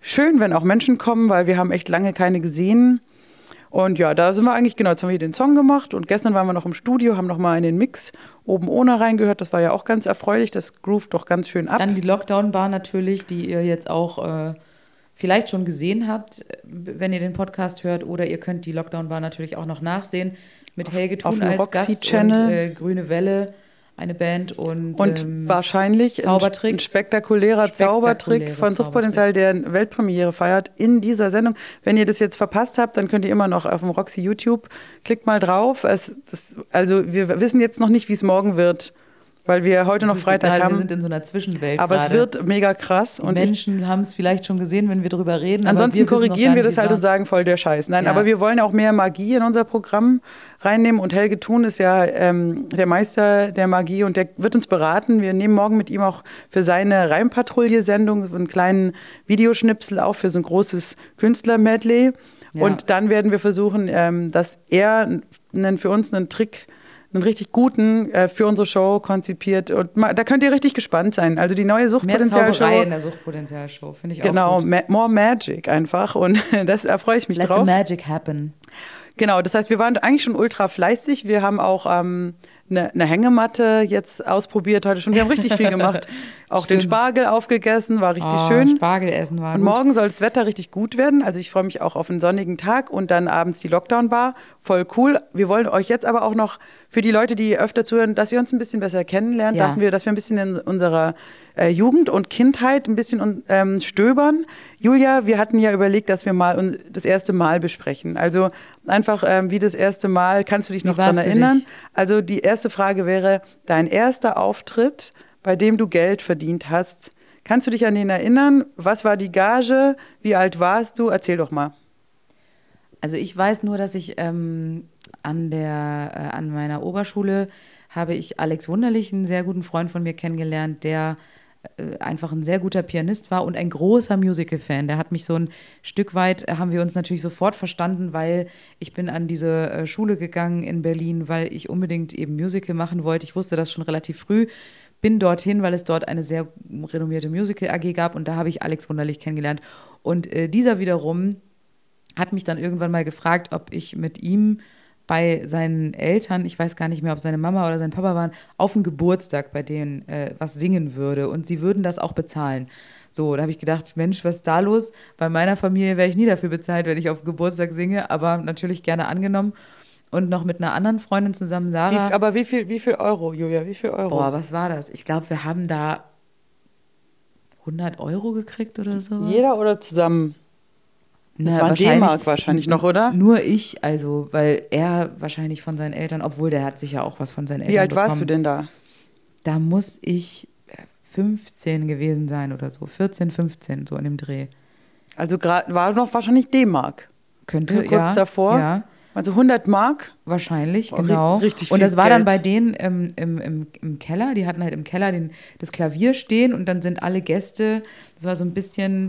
schön, wenn auch Menschen kommen, weil wir haben echt lange keine gesehen. Und ja, da sind wir eigentlich, genau, jetzt haben wir hier den Song gemacht und gestern waren wir noch im Studio, haben noch mal in den Mix oben ohne reingehört. Das war ja auch ganz erfreulich, das groovt doch ganz schön ab. Dann die Lockdown-Bar natürlich, die ihr jetzt auch äh, vielleicht schon gesehen habt, wenn ihr den Podcast hört. Oder ihr könnt die Lockdown-Bar natürlich auch noch nachsehen mit Helge Thun auf dem als Roxy Gast Channel. und äh, Grüne Welle, eine Band. Und, Und ähm, wahrscheinlich ein, Zaubertricks. ein spektakulärer Zaubertrick Spektakuläre von Suchtpotenzial, der eine Weltpremiere feiert in dieser Sendung. Wenn ihr das jetzt verpasst habt, dann könnt ihr immer noch auf dem Roxy YouTube, klickt mal drauf. Es, das, also wir wissen jetzt noch nicht, wie es morgen wird, weil wir heute das noch ist Freitag gerade, haben. Wir sind in so einer Zwischenwelt Aber gerade. es wird mega krass. Die Und ich, Menschen haben es vielleicht schon gesehen, wenn wir drüber reden. ansonsten aber wir wissen noch korrigieren gar wir nicht, das halt wie und es war. sagen voll der Scheiß. Nein, Ja. aber wir wollen auch mehr Magie in unser Programm reinnehmen. Und Helge Thun ist ja ähm, der Meister der Magie und der wird uns beraten. Wir nehmen morgen mit ihm auch für seine Reimpatrouille-Sendung so einen kleinen Videoschnipsel auf für so ein großes Künstler-Medley. Ja. Und dann werden wir versuchen, ähm, dass er einen, für uns einen Trick, einen richtig guten äh, für unsere Show konzipiert. Und ma, da könnt ihr richtig gespannt sein. Also die neue Mehr Suchtpotenzial-Show. Zauberei in der Suchtpotenzial-Show, finde ich Genau, auch gut. ma more magic einfach. Und das da freue ich mich Let drauf. the magic happen. Genau, das heißt, wir waren eigentlich schon ultra fleißig. Wir haben auch ähm, eine, eine Hängematte jetzt ausprobiert heute schon. Wir haben richtig viel gemacht. Auch den Stimmt. Spargel aufgegessen, war richtig Oh, schön. Spargel essen war Und gut. morgen soll das Wetter richtig gut werden. Also ich freue mich auch auf einen sonnigen Tag und dann abends die Lockdown-Bar. Voll cool. Wir wollen euch jetzt aber auch noch für die Leute, die öfter zuhören, dass ihr uns ein bisschen besser kennenlernt, Ja. dachten wir, dass wir ein bisschen in unserer äh, Jugend und Kindheit ein bisschen ähm, stöbern. Julia, wir hatten ja überlegt, dass wir mal un- das erste Mal besprechen. Also einfach ähm, wie das erste Mal, kannst du dich Wie noch war's daran für erinnern? dich? Also die erste Frage wäre, dein erster Auftritt, bei dem du Geld verdient hast. Kannst du dich an den erinnern? Was war die Gage? Wie alt warst du? Erzähl doch mal. Also ich weiß nur, dass ich ähm, an, der, äh, an meiner Oberschule habe ich Alex Wunderlich, einen sehr guten Freund von mir kennengelernt, der äh, einfach ein sehr guter Pianist war und ein großer Musical-Fan. Der hat mich so ein Stück weit, äh, haben wir uns natürlich sofort verstanden, weil ich bin an diese äh, Schule gegangen in Berlin, weil ich unbedingt eben Musical machen wollte. Ich wusste das schon relativ früh. Bin dorthin, weil es dort eine sehr renommierte Musical-A G gab und da habe ich Alex Wunderlich kennengelernt. Und äh, dieser wiederum hat mich dann irgendwann mal gefragt, ob ich mit ihm bei seinen Eltern, ich weiß gar nicht mehr, ob seine Mama oder sein Papa waren, auf dem Geburtstag bei denen äh, was singen würde und sie würden das auch bezahlen. So, da habe ich gedacht, Mensch, was ist da los? Bei meiner Familie wäre ich nie dafür bezahlt, wenn ich auf Geburtstag singe, aber natürlich gerne angenommen. Und noch mit einer anderen Freundin zusammen, Sarah. Wie, aber wie viel, wie viel Euro, Julia? Wie viel Euro? Boah, was war das? Ich glaube, wir haben da hundert Euro gekriegt oder sowas. Jeder oder zusammen? Das Na, war wahrscheinlich- D-Mark wahrscheinlich noch, oder? Nur ich, also, weil er wahrscheinlich von seinen Eltern, obwohl der hat sicher auch was von seinen Eltern Wie alt bekommen. warst du denn da? Da muss ich fünfzehn gewesen sein oder so. vierzehn, fünfzehn, so in dem Dreh. Also grad, war noch wahrscheinlich D-Mark. Könnte, Kurz ja. davor? Ja, Also hundert Mark? wahrscheinlich, Oh, ri- genau. richtig und viel das war dann Geld. bei denen im, im, im, im Keller. Die hatten halt im Keller den, das Klavier stehen und dann sind alle Gäste, das war so ein bisschen,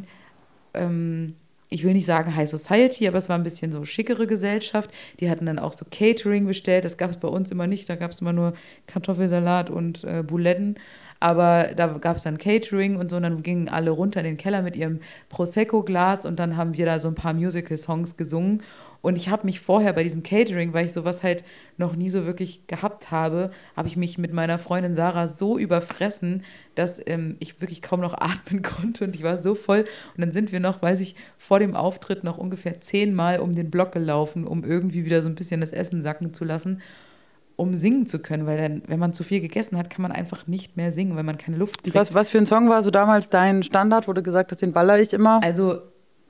ähm, ich will nicht sagen High Society, aber es war ein bisschen so schickere Gesellschaft. Die hatten dann auch so Catering bestellt. Das gab es bei uns immer nicht. Da gab es immer nur Kartoffelsalat und äh, Buletten. Aber da gab es dann Catering und so. Und dann gingen alle runter in den Keller mit ihrem Prosecco-Glas und dann haben wir da so ein paar Musical-Songs gesungen. Und ich habe mich vorher bei diesem Catering, weil ich sowas halt noch nie so wirklich gehabt habe, habe ich mich mit meiner Freundin Sarah so überfressen, dass ähm, ich wirklich kaum noch atmen konnte und ich war so voll. Und dann sind wir noch, weiß ich, vor dem Auftritt noch ungefähr zehnmal um den Block gelaufen, um irgendwie wieder so ein bisschen das Essen sacken zu lassen, um singen zu können. Weil dann, wenn man zu viel gegessen hat, kann man einfach nicht mehr singen, weil man keine Luft kriegt. Was, was für ein Song war so damals dein Standard, wo du gesagt hast, den baller ich immer? Also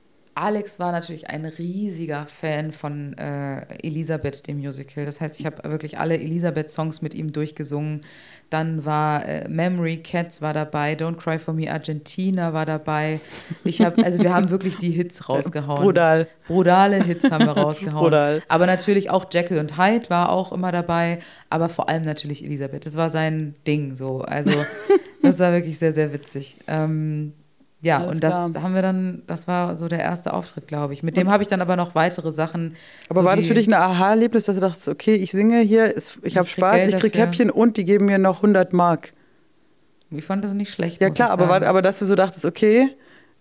Alex war natürlich ein riesiger Fan von äh, Elisabeth, dem Musical. Das heißt, ich habe wirklich alle Elisabeth-Songs mit ihm durchgesungen. Dann war äh, Memory Cats war dabei, Don't Cry For Me Argentina war dabei. Ich habe, also wir haben wirklich die Hits rausgehauen. Brutal. Brutale Hits haben wir rausgehauen. Brutal. Aber natürlich auch Jekyll und Hyde war auch immer dabei, aber vor allem natürlich Elisabeth. Das war sein Ding so. Also das war wirklich sehr, sehr witzig. Ähm, ja, Alles und das klar. haben wir dann, das war so der erste Auftritt, glaube ich. Mit dem habe ich dann aber noch weitere Sachen. Aber so war das die- für dich ein Aha-Erlebnis, dass du dachtest, okay, ich singe hier, ist- ich habe krieg Spaß, Geld ich krieg dafür. Häppchen und die geben mir noch hundert Mark? Ich fand das nicht schlecht. Ja muss klar, ich aber, sagen. war- aber dass du so dachtest, okay,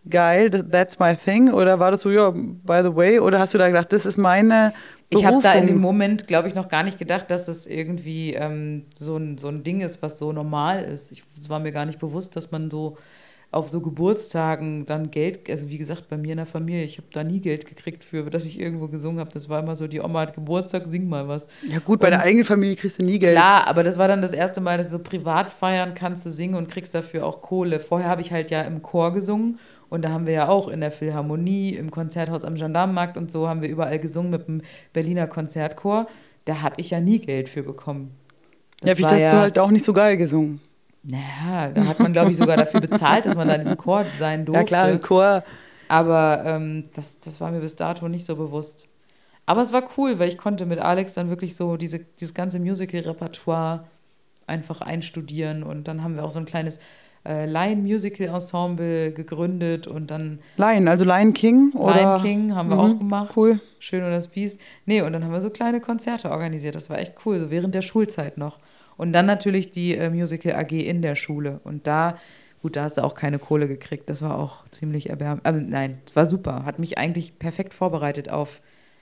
geil, that- that's my thing? Oder war das so, ja, by the way? Oder hast du da gedacht, das ist meine Ich Berufung? habe da in dem Moment, glaube ich, noch gar nicht gedacht, dass das irgendwie ähm, so, ein, so ein Ding ist, was so normal ist. Ich, es war mir gar nicht bewusst, dass man so auf so Geburtstagen dann Geld, also wie gesagt, bei mir in der Familie, ich habe da nie Geld gekriegt für, dass ich irgendwo gesungen habe. Das war immer so, die Oma hat Geburtstag, sing mal was. Ja gut, bei Und der eigenen Familie kriegst du nie Geld. Klar, aber das war dann das erste Mal, dass du so privat feiern kannst, du singen und kriegst dafür auch Kohle. Vorher habe ich halt ja im Chor gesungen und da haben wir ja auch in der Philharmonie, im Konzerthaus am Gendarmenmarkt und so haben wir überall gesungen mit dem Berliner Konzertchor. Da habe ich ja nie Geld für bekommen. Ja, Das vielleicht war hast du halt auch nicht so geil gesungen. Naja, da hat man, glaube ich, sogar dafür bezahlt, dass man da in diesem Chor sein durfte. Ja klar, im Chor. Aber ähm, das, das war mir bis dato nicht so bewusst. Aber es war cool, weil ich konnte mit Alex dann wirklich so diese, dieses ganze Musical-Repertoire einfach einstudieren. Und dann haben wir auch so ein kleines äh, Lion-Musical-Ensemble gegründet und dann Lion, also Lion King? Oder? Lion King haben wir Mhm, auch gemacht. Cool. Schön und das Biest. Nee, und dann haben wir so kleine Konzerte organisiert. Das war echt cool, so während der Schulzeit noch. Und dann natürlich die äh, Musical A G in der Schule. Und da, gut, da hast du auch keine Kohle gekriegt. Das war auch ziemlich erbärmlich. Aber nein, war super. Hat mich eigentlich perfekt vorbereitet auf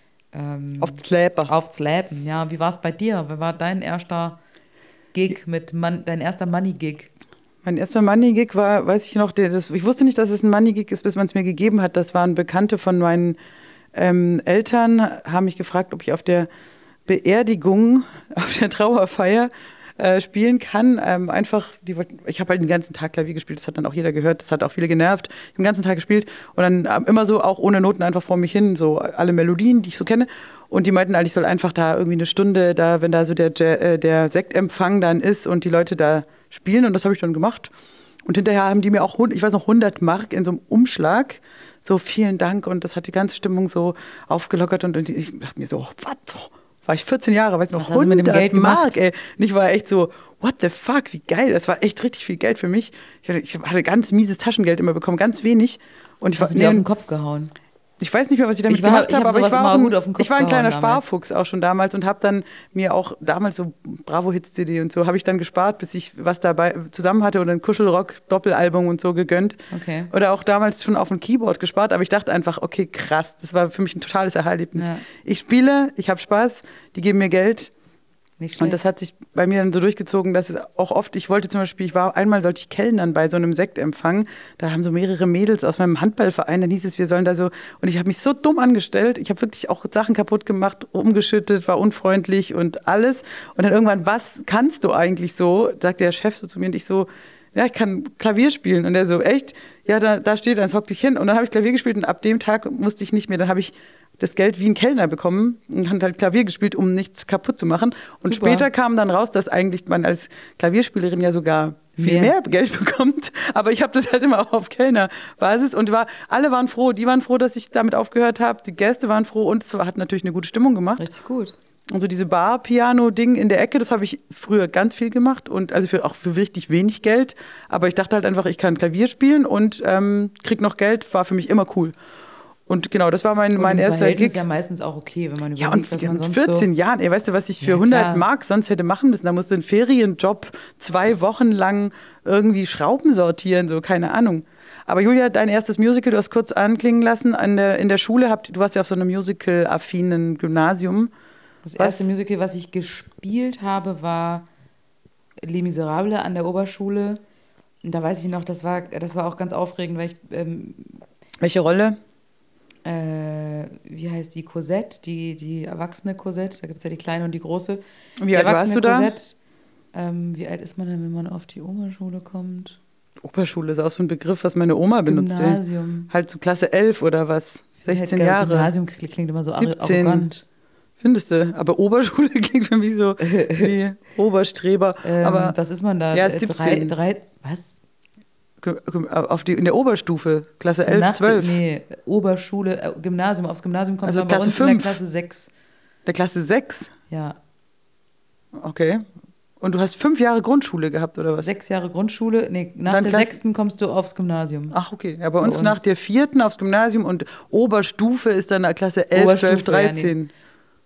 ähm, Auf die Släper. aufs Leben. Ja, wie war es bei dir? Wer war dein erster Gig mit Mon- dein erster Money-Gig? Mein erster Money-Gig war, weiß ich noch, der, das, ich wusste nicht, dass es ein Money-Gig ist, bis man es mir gegeben hat. Das waren Bekannte von meinen ähm, Eltern, haben mich gefragt, ob ich auf der Beerdigung, auf der Trauerfeier äh, spielen kann. Ähm, einfach, die, wollten- ich habe halt den ganzen Tag Klavier gespielt, das hat dann auch jeder gehört, das hat auch viele genervt. Ich habe den ganzen Tag gespielt und dann ähm, immer so auch ohne Noten einfach vor mich hin, so alle Melodien, die ich so kenne. Und die meinten halt, ich soll einfach da irgendwie eine Stunde, da, wenn da so der, Ja- äh, der Sektempfang dann ist und die Leute da spielen, und das habe ich dann gemacht. Und hinterher haben die mir auch, hund- ich weiß noch, hundert Mark in so einem Umschlag, so vielen Dank, und das hat die ganze Stimmung so aufgelockert und, und ich dachte mir so, was? War ich vierzehn Jahre, weiß noch, Was hast du mit dem Geld gemacht? Mark, ey. Und ich war echt so, what the fuck, wie geil, das war echt richtig viel Geld für mich. Ich hatte, ich hatte ganz mieses Taschengeld immer bekommen, ganz wenig. Und ich war, Hast du dir auf nee, den Kopf gehauen? ich weiß nicht mehr, was ich damit Ich war- gemacht ich hab habe, aber ich sowas war, immer auch ein, gut auf den Kopf ich war ein kleiner gehauen damals. Sparfuchs auch schon damals und habe dann mir auch damals so Bravo-Hits-C D und so, habe ich dann gespart, bis ich was dabei zusammen hatte oder ein Kuschelrock-Doppelalbum und so gegönnt. Okay. Oder auch damals schon auf ein Keyboard gespart, aber ich dachte einfach, okay, krass, das war für mich ein totales Erlebnis. Ja. Ich spiele, ich habe Spaß, die geben mir Geld. Nicht schlecht. Und das hat sich bei mir dann so durchgezogen, dass es auch oft, ich wollte zum Beispiel, ich war einmal sollte ich kellnern bei so einem Sektempfang, da haben so mehrere Mädels aus meinem Handballverein, dann hieß es, wir sollen da so, und ich habe mich so dumm angestellt, ich habe wirklich auch Sachen kaputt gemacht, umgeschüttet, war unfreundlich und alles. Und dann irgendwann, was kannst du eigentlich so, sagt der Chef so zu mir und ich so, ja, ich kann Klavier spielen. Und er so, echt? Ja, da, da steht er, jetzt hock dich hin. Und dann habe ich Klavier gespielt und ab dem Tag musste ich nicht mehr. Dann habe ich das Geld wie ein Kellner bekommen und habe halt Klavier gespielt, um nichts kaputt zu machen. Und Super. später kam dann raus, dass eigentlich man als Klavierspielerin ja sogar viel Mehr. mehr Geld bekommt. Aber ich habe das halt immer auch auf Kellnerbasis und war, alle waren froh. Die waren froh, dass ich damit aufgehört habe. Die Gäste waren froh und es hat natürlich eine gute Stimmung gemacht. Richtig gut. Und so diese Bar-Piano-Ding in der Ecke, das habe ich früher ganz viel gemacht und also für, auch für richtig wenig Geld. Aber ich dachte halt einfach, ich kann Klavier spielen und ähm, krieg noch Geld, war für mich immer cool. Und genau, das war mein, Und mein im erster Verhältnis Gig. ja meistens auch okay, wenn man Ja, überlegt, und was man mit sonst vierzehn so... Jahren, ey, weißt du, was ich für Ja, hundert klar. Mark sonst hätte machen müssen? Da musste ein Ferienjob zwei Wochen lang irgendwie Schrauben sortieren, so, keine Ahnung. Aber Julia, dein erstes Musical, du hast kurz anklingen lassen, an der, in der Schule, habt, du warst ja auf so einem musical-affinen Gymnasium. Das Was- erste Musical, was ich gespielt habe, war Les Miserables an der Oberschule. Und da weiß ich noch, das war, das war auch ganz aufregend, weil ich, ähm, Welche Rolle? äh, wie heißt die, Cosette, die, die erwachsene Cosette, da gibt es ja die kleine und die große. Wie die alt warst erwachsene du da? Cosette, ähm, wie alt ist man denn, wenn man auf die Oberschule kommt? Oberschule ist auch so ein Begriff, was meine Oma benutzt. ey. Gymnasium. Halt so Klasse elf oder was? sechzehn Halt, Jahre. Gymnasium klingt immer so arro- siebzehn. arrogant. Findest du? Aber Oberschule klingt für mich so wie Oberstreber. Ähm, Aber was ist man da? Ja, Äh, drei, siebzehn. drei, was? ge- ge- auf die, in der Oberstufe, Klasse elf, Nach- zwölf. Nee, Oberschule, äh, Gymnasium. Aufs Gymnasium kommt Also man bei Klasse uns in der fünf. Klasse sechs. Der Klasse sechs? Ja, Okay. Und du hast fünf Jahre Grundschule gehabt, oder was? sechs Jahre Grundschule. Nee, nach dann der Klasse- sechsten kommst du aufs Gymnasium. Ach, okay. Ja, bei uns, uns. nach der vierten aufs Gymnasium und Oberstufe ist dann Klasse elf, zwölf, Oberstufe, ja, nee. dreizehn.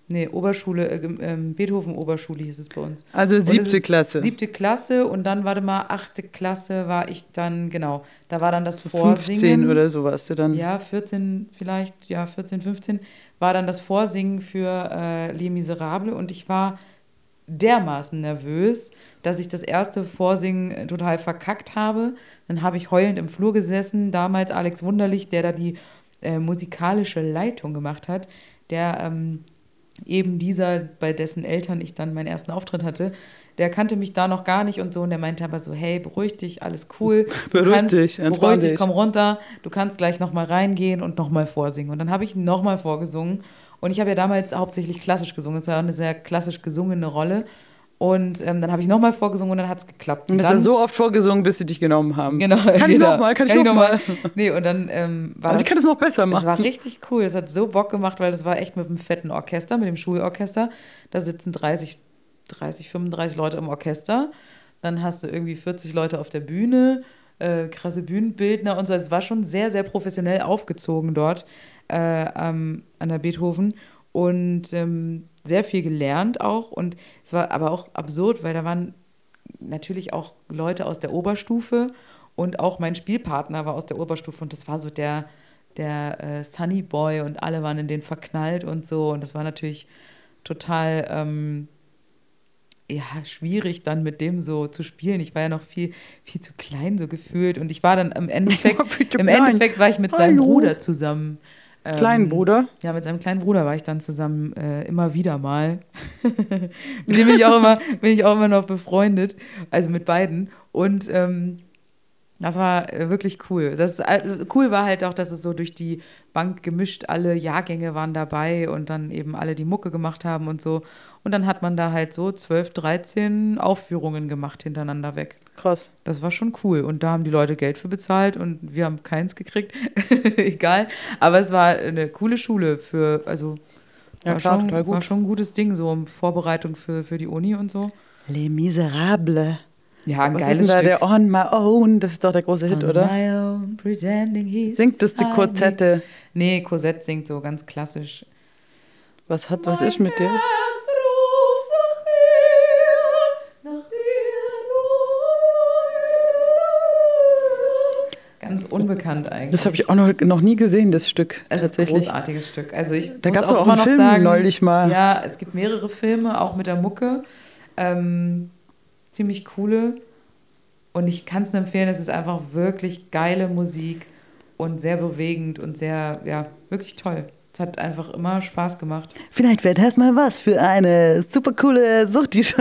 Nee, Oberschule, äh, ähm, Beethoven-Oberschule hieß es bei uns. Also Und es siebte ist Klasse. Siebte Klasse und dann, warte mal, achte Klasse war ich dann, genau, da war dann das Vorsingen. fünfzehn oder so warst du dann. Ja, vierzehn vielleicht, ja, vierzehn, fünfzehn war dann das Vorsingen für äh, Les Miserables und ich war dermaßen nervös, dass ich das erste Vorsingen äh, total verkackt habe. Dann habe ich heulend im Flur gesessen, damals Alex Wunderlich, der da die äh, musikalische Leitung gemacht hat, der ähm, eben dieser, bei dessen Eltern ich dann meinen ersten Auftritt hatte, der kannte mich da noch gar nicht und so und der meinte aber so, hey, beruhig dich, alles cool. Du Beruhig kannst, dich, entspann beruhig dich, dich. komm runter, du kannst gleich nochmal reingehen und nochmal vorsingen. Und dann habe ich nochmal vorgesungen und ich habe ja damals hauptsächlich klassisch gesungen, es war eine sehr klassisch gesungene Rolle und ähm, dann habe ich nochmal vorgesungen und dann hat es geklappt. Und das dann, hast du so oft vorgesungen, bis sie dich genommen haben. Genau. Kann ich genau. nochmal, kann ich nochmal. Nee, und dann ähm, war Also das, ich kann das noch besser das machen. war richtig cool. Es hat so Bock gemacht, weil das war echt mit einem fetten Orchester, mit dem Schulorchester. Da sitzen dreißig, dreißig, fünfunddreißig Leute im Orchester. Dann hast du irgendwie vierzig Leute auf der Bühne, äh, krasse Bühnenbildner und so. Es war schon sehr, sehr professionell aufgezogen dort äh, ähm, an der Beethoven. Und ähm, sehr viel gelernt auch. Und es war aber auch absurd, weil da waren natürlich auch Leute aus der Oberstufe und auch mein Spielpartner war aus der Oberstufe und das war so der, der äh, Sunny Boy und alle waren in den verknallt und so und das war natürlich total ähm, ja, schwierig dann mit dem so zu spielen. Ich war ja noch viel, viel zu klein so gefühlt und ich war dann im Endeffekt, Viel zu im klein. Endeffekt war ich mit seinem Hallo. Bruder zusammen. Ähm, Kleinen Bruder? Ja, mit seinem kleinen Bruder war ich dann zusammen äh, immer wieder mal. Mit dem bin ich auch immer, bin ich auch immer noch befreundet, also mit beiden. Und ähm, das war äh, wirklich cool. Das, also, cool war halt auch, dass es so durch die Bank gemischt, alle Jahrgänge waren dabei und dann eben alle die Mucke gemacht haben und so. Und dann hat man da halt so zwölf, dreizehn Aufführungen gemacht hintereinander weg. Krass. Das war schon cool. Und da haben die Leute Geld für bezahlt und wir haben keins gekriegt. Egal. Aber es war eine coole Schule für, also Ja, war, klar, schon, total gut. war schon ein gutes Ding, so in Vorbereitung für, für die Uni und so. Les Miserables. Ja, ein Was ist geiles denn da Stück. der On My Own? Das ist doch der große Hit, On oder? my own, pretending he's Singt das die beside Quartette? me. Nee, Cosette singt so ganz klassisch. Was hat, was ist mit dir? Herz ruft nach mir, nach dir. Ganz unbekannt eigentlich. Das habe ich auch noch, noch nie gesehen, das Stück. Es ist ein tatsächlich. großartiges Stück. Also ich Da muss gab's auch immer einen noch Film sagen, neulich mal. Ja, es gibt mehrere Filme, auch mit der Mucke. Ähm, ziemlich coole. Und ich kann es nur empfehlen, es ist einfach wirklich geile Musik und sehr bewegend und sehr, ja, wirklich toll. Es hat einfach immer Spaß gemacht. Vielleicht wäre das mal was für eine super coole Suchti-Show.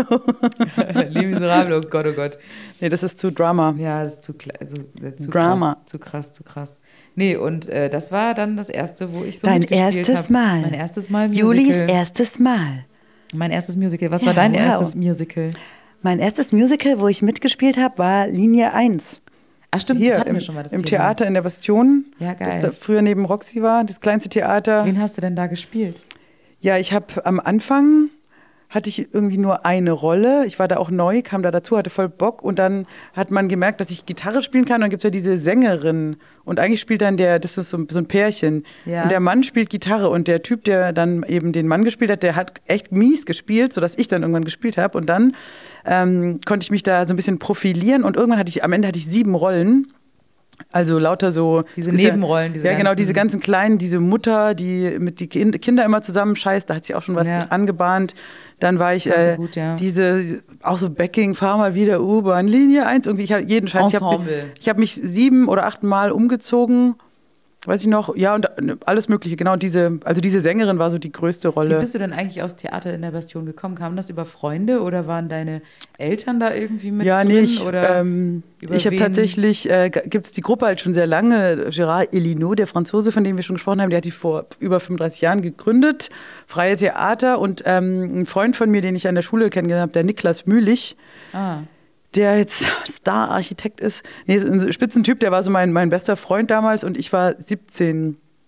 Les Miserables, oh Gott, oh Gott. Nee, das ist zu Drama. Ja, das ist zu, kla- also, äh, zu Drama. krass, zu krass, zu krass. Nee, und äh, das war dann das erste, wo ich so Dein mitgespielt erstes hab. Mal. Mein erstes Mal Musical. Julis erstes Mal. Mein erstes Musical. Was Ja, war dein wow. erstes Musical? Mein erstes Musical, wo ich mitgespielt habe, war Linie eins. Ach stimmt, Hier das hatten im, wir schon mal, das im Thema. Theater in der Bastion. Ja, geil. Das da früher neben Roxy war, das kleinste Theater. Wen hast du denn da gespielt? Ja, ich habe am Anfang hatte ich irgendwie nur eine Rolle. Ich war da auch neu, kam da dazu, hatte voll Bock. Und dann hat man gemerkt, dass ich Gitarre spielen kann. Und dann gibt es ja diese Sängerin. Und eigentlich spielt dann der, das ist so, so ein Pärchen. Ja. Und der Mann spielt Gitarre. Und der Typ, der dann eben den Mann gespielt hat, der hat echt mies gespielt, sodass ich dann irgendwann gespielt habe. Und dann ähm, konnte ich mich da so ein bisschen profilieren. Und irgendwann hatte ich, am Ende hatte ich sieben Rollen. Also lauter so... Diese ist ja- Nebenrollen, diese Ja, genau, ganzen- diese ganzen kleinen, diese Mutter, die mit die Kind- Kinder immer zusammen scheißt, da hat sich auch schon was Ja. angebahnt. Dann war ich Ganz so äh, gut, ja. diese, auch so Backing, fahr mal wieder U-Bahn, Linie eins, irgendwie, ich habe jeden Scheiß. Ich habe Ensemble. ich hab mich sieben oder acht Mal umgezogen, weiß ich noch, ja, und äh, alles Mögliche, genau, diese, also diese Sängerin war so die größte Wie Rolle. bist du denn eigentlich aus Theater in der Bastion gekommen? Kam das über Freunde oder waren deine Eltern da irgendwie mit Ja, drin? nee, ich, oder ähm, über ich habe wen? tatsächlich, äh, gibt es die Gruppe halt schon sehr lange, Gérard Elinot, der Franzose, von dem wir schon gesprochen haben, der hat die vor über fünfunddreißig Jahren gegründet, Freie Theater, und ähm, ein Freund von mir, den ich an der Schule kennengelernt habe, der Niklas Mühlich, Ah, der jetzt Star-Architekt ist, nee, so ein Spitzentyp, der war so mein, mein bester Freund damals und ich war siebzehn.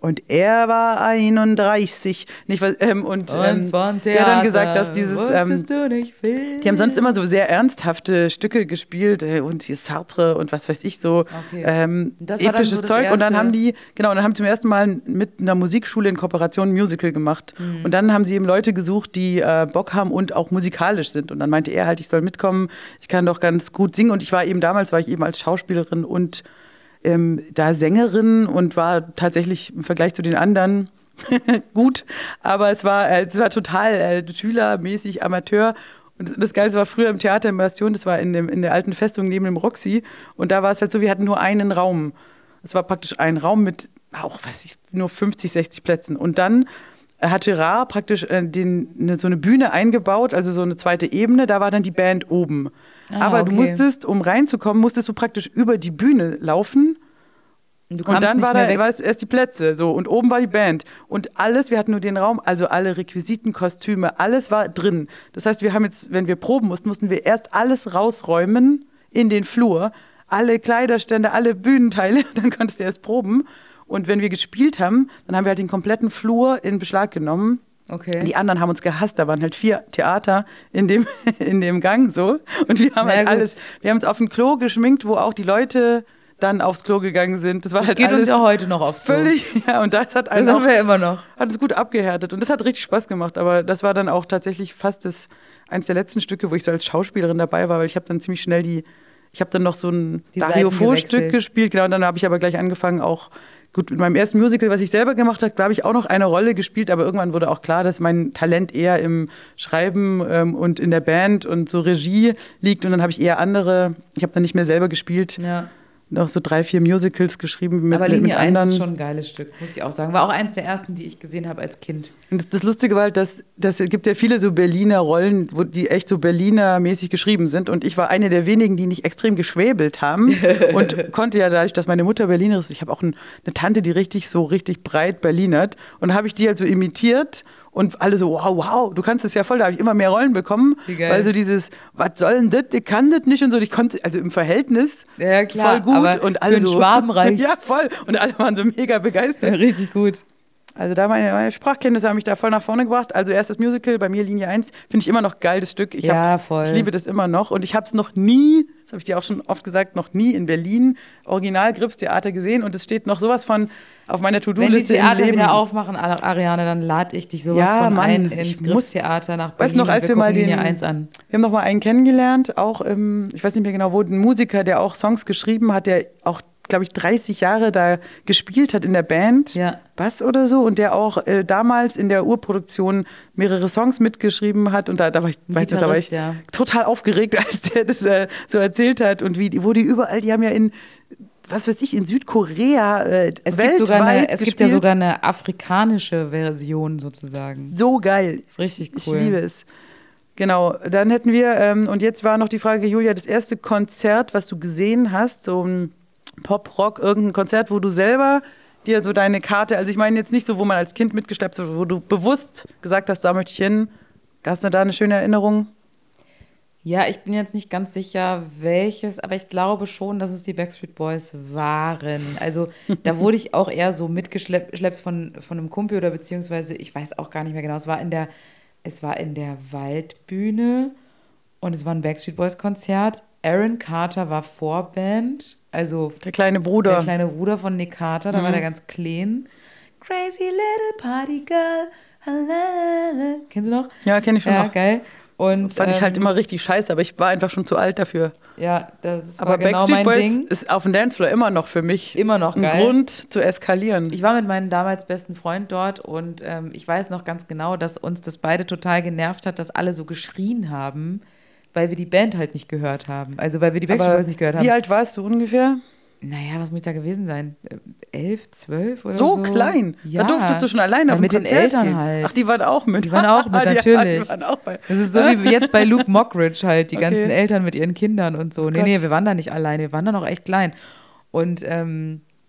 Und er war einunddreißig. Nicht, was, ähm, und Und ähm, von der hat dann Theater gesagt, dass dieses. Ähm, wusstest du nicht viel. die haben sonst immer so sehr ernsthafte Stücke gespielt äh, und hier Sartre und was weiß ich so Okay. ähm, Das war dann episches so das Zeug. Und dann erste- haben die, genau, und dann haben die zum ersten Mal mit einer Musikschule in Kooperation ein Musical gemacht. Mhm. Und dann haben sie eben Leute gesucht, die äh, Bock haben und auch musikalisch sind. Und dann meinte er halt, ich soll mitkommen, ich kann doch ganz gut singen. Und ich war eben damals, war ich eben als Schauspielerin und ähm, da Sängerin und war tatsächlich im Vergleich zu den anderen gut, aber es war, äh, es war total äh, schülermäßig Amateur. Und das, das Geilste war früher im Theater in Bastion, das war in, dem, in der alten Festung neben dem Roxy. Und da war es halt so, wir hatten nur einen Raum. Es war praktisch ein Raum mit auch, weiß ich, nur fünfzig, sechzig Plätzen. Und dann hat Gerard praktisch äh, den, ne, so eine Bühne eingebaut, also so eine zweite Ebene, da war dann die Band oben. Ah, aber okay. du musstest, um reinzukommen, musstest du praktisch über die Bühne laufen. Du Und kamst dann nicht war mehr da weg. war es erst die Plätze so und oben war die Band und alles, wir hatten nur den Raum, also alle Requisiten, Kostüme, alles war drin. Das heißt, wir haben jetzt, wenn wir proben mussten, mussten wir erst alles rausräumen in den Flur, alle Kleiderstände, alle Bühnenteile, dann konntest du erst proben. Und wenn wir gespielt haben, dann haben wir halt den kompletten Flur in Beschlag genommen. Okay. Die anderen haben uns gehasst, da waren halt vier Theater in dem, in dem Gang so. Und wir haben Na halt gut. alles, wir haben uns auf ein Klo geschminkt, wo auch die Leute dann aufs Klo gegangen sind. Das war Das halt geht uns alles ja heute noch oft so. völlig, ja, und das hat Das einen haben auch, wir immer noch. hat es gut abgehärtet und das hat richtig Spaß gemacht, aber das war dann auch tatsächlich fast das, eins der letzten Stücke, wo ich so als Schauspielerin dabei war, weil ich habe dann ziemlich schnell die, ich habe dann noch so ein Die Dario Seiten Fo-Stück gewechselt. gespielt, genau, und dann habe ich aber gleich angefangen auch, gut, mit meinem ersten Musical, was ich selber gemacht habe, da habe ich auch noch eine Rolle gespielt, aber irgendwann wurde auch klar, dass mein Talent eher im Schreiben ähm, und in der Band und so Regie liegt und dann habe ich eher andere, ich habe dann nicht mehr selber gespielt, Ja. noch so drei, vier Musicals geschrieben mit, Aber mit, mit Linie eins anderen. ist schon ein geiles Stück, muss ich auch sagen. War auch eins der ersten, die ich gesehen habe als Kind. Und das- das Lustige war halt, dass, dass es gibt ja viele so Berliner Rollen, wo die echt so Berliner-mäßig geschrieben sind. Und ich war eine der wenigen, die nicht extrem geschwäbelt haben. Und konnte ja dadurch, dass meine Mutter Berliner ist, ich habe auch ein, eine Tante, die richtig so richtig breit Berlinert. Und da habe ich die halt so imitiert. Und alle so, wow, wow, du kannst es ja voll. Da habe ich immer mehr Rollen bekommen. Wie geil. Weil so dieses, was soll denn das, ich kann das nicht und so. Ich konnte, also im Verhältnis Ja, klar, voll gut. aber und für alle einen so, Schwaben reicht's. Ja, voll. Und alle waren so mega begeistert. Ja, richtig gut. Also da meine, meine Sprachkenntnisse haben mich da voll nach vorne gebracht. Also erst das Musical, bei mir Linie eins, finde ich immer noch geil, das Stück. Ich, Ja, hab, voll. ich liebe das immer noch. Und ich habe es noch nie, das habe ich dir auch schon oft gesagt, noch nie in Berlin Original Grips Theater gesehen. Und es steht noch sowas von auf meiner Wenn die To-Do-Liste im Theater Leben. wieder aufmachen, Ariane, dann lade ich dich sowas Ja, von Mann, ein ich ins muss- Griffstheater nach Berlin. Weißt du noch, und als wir gucken mal den, Linie eins an. wir haben noch mal einen kennengelernt, auch im, ich weiß nicht mehr genau wo, ein Musiker, der auch Songs geschrieben hat, der auch, glaube ich, dreißig Jahre da gespielt hat in der Band, Ja. Bass oder so, und der auch äh, damals in der Urproduktion mehrere Songs mitgeschrieben hat und da, da war ich, weißt du, da war ich Gitarrist, ja. total aufgeregt, als der das äh, so erzählt hat und wie, wo die überall, die haben ja in, was weiß ich, in Südkorea äh, Es, gibt weltweit sogar, eine, es gespielt. gibt ja sogar eine afrikanische Version sozusagen. So geil. Ist richtig Ich, cool. ich liebe es. Genau, dann hätten wir, ähm, und jetzt war noch die Frage, Julia, das erste Konzert, was du gesehen hast, so ein Pop-Rock, irgendein Konzert, wo du selber dir so deine Karte, also ich meine jetzt nicht so, wo man als Kind mitgeschleppt wird, wo du bewusst gesagt hast, da möchte ich hin. Hast du da eine schöne Erinnerung? Ja, ich bin jetzt nicht ganz sicher, welches, aber ich glaube schon, dass es die Backstreet Boys waren. Also da wurde ich auch eher so mitgeschleppt geschleppt von, von einem Kumpel oder beziehungsweise, ich weiß auch gar nicht mehr genau, es war in der, es war in der Waldbühne und es war ein Backstreet Boys Konzert. Aaron Carter war Vorband, also Der kleine Bruder. der kleine Bruder von Nick Carter, da war der ganz clean. Crazy little party girl. halala. Kennst du noch? Ja, kenne ich schon Ja, noch. geil. Und, Fand ich halt ähm, immer richtig scheiße, aber ich war einfach schon zu alt dafür. Ja, das war Aber genau Backstreet mein Boys Ding. ist auf dem Dancefloor immer noch für mich Immer noch ein geil. Grund zu eskalieren. Ich war mit meinem damals besten Freund dort und ähm, ich weiß noch ganz genau, dass uns das beide total genervt hat, dass alle so geschrien haben, weil wir die Band halt nicht gehört haben. Also weil wir die Backstreet aber Boys nicht gehört haben. wie alt warst du ungefähr? Naja, was muss ich da gewesen sein? Äh, Elf, zwölf oder so? So klein? Ja. Da durftest du schon alleine Ja, auf ein mit den Konzert Eltern gehen. halt. Ach, die waren auch mit. Die waren auch mit, Ja, natürlich. Die waren auch bei. Das ist so wie jetzt bei Luke Mockridge halt, die Okay. ganzen Eltern mit ihren Kindern und so. Nee, Gott. nee, wir waren da nicht alleine, wir waren da noch echt klein. Und ähm,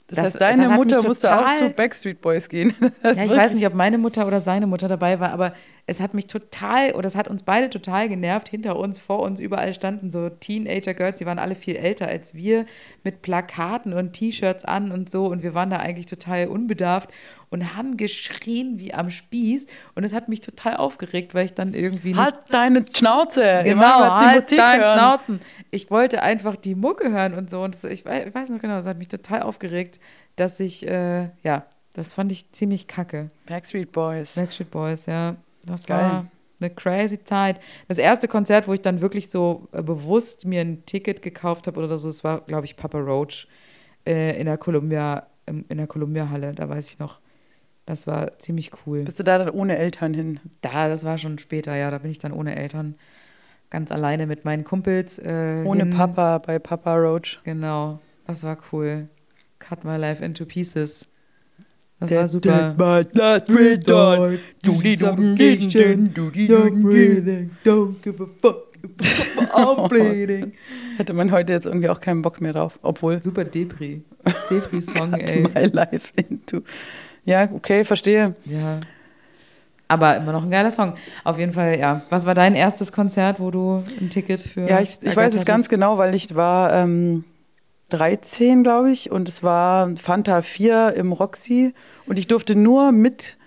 Das, Das- heißt, deine das hat mich Mutter musste auch total- zu Backstreet Boys gehen. Ja, ich weiß nicht, ob meine Mutter oder seine Mutter dabei war, aber es hat mich total, oder es hat uns beide total genervt. Hinter uns, vor uns, überall standen so Teenager-Girls, die waren alle viel älter als wir, mit Plakaten und T-Shirts an und so. Und wir waren da eigentlich total unbedarft und haben geschrien wie am Spieß. Und es hat mich total aufgeregt, weil ich dann irgendwie nicht... Halt deine Schnauze! Genau, Immer die halt Musik dein hören. Schnauzen. Ich wollte einfach die Mucke hören und so. Und das, ich, weiß, ich weiß noch genau, das hat mich total aufgeregt, dass ich, äh, ja, das fand ich ziemlich kacke. Backstreet Boys. Backstreet Boys, ja. Das Geil. war eine crazy Zeit. Das erste Konzert, wo ich dann wirklich so äh, bewusst mir ein Ticket gekauft habe oder so, das war, glaube ich, Papa Roach äh, in der Columbia, im, in der Columbia-Halle, da weiß ich noch. Das war ziemlich cool. Bist du da dann ohne Eltern hin? Da, das war schon später, ja, da bin ich dann ohne Eltern ganz alleine mit meinen Kumpels. Äh, Ohne hin. Papa bei Papa Roach. Genau, das war cool. Cut my life into pieces. Das war super. But not retard. Doody-doo-doo-doo-doo, doody-doo-doo-doo. Don't give a fuck. I'm bleeding. Hätte man heute jetzt irgendwie auch keinen Bock mehr drauf. Obwohl, Super Depri. Depri-Song, Cut ey. my life into. Ja, okay, verstehe. Ja. Aber immer noch ein geiler Song. Auf jeden Fall, ja. Was war dein erstes Konzert, wo du ein Ticket für. Ja, ich, ich weiß es ganz genau, weil ich war ähm, dreizehn, glaube ich, und es war Fanta vier im Roxy und ich durfte nur mit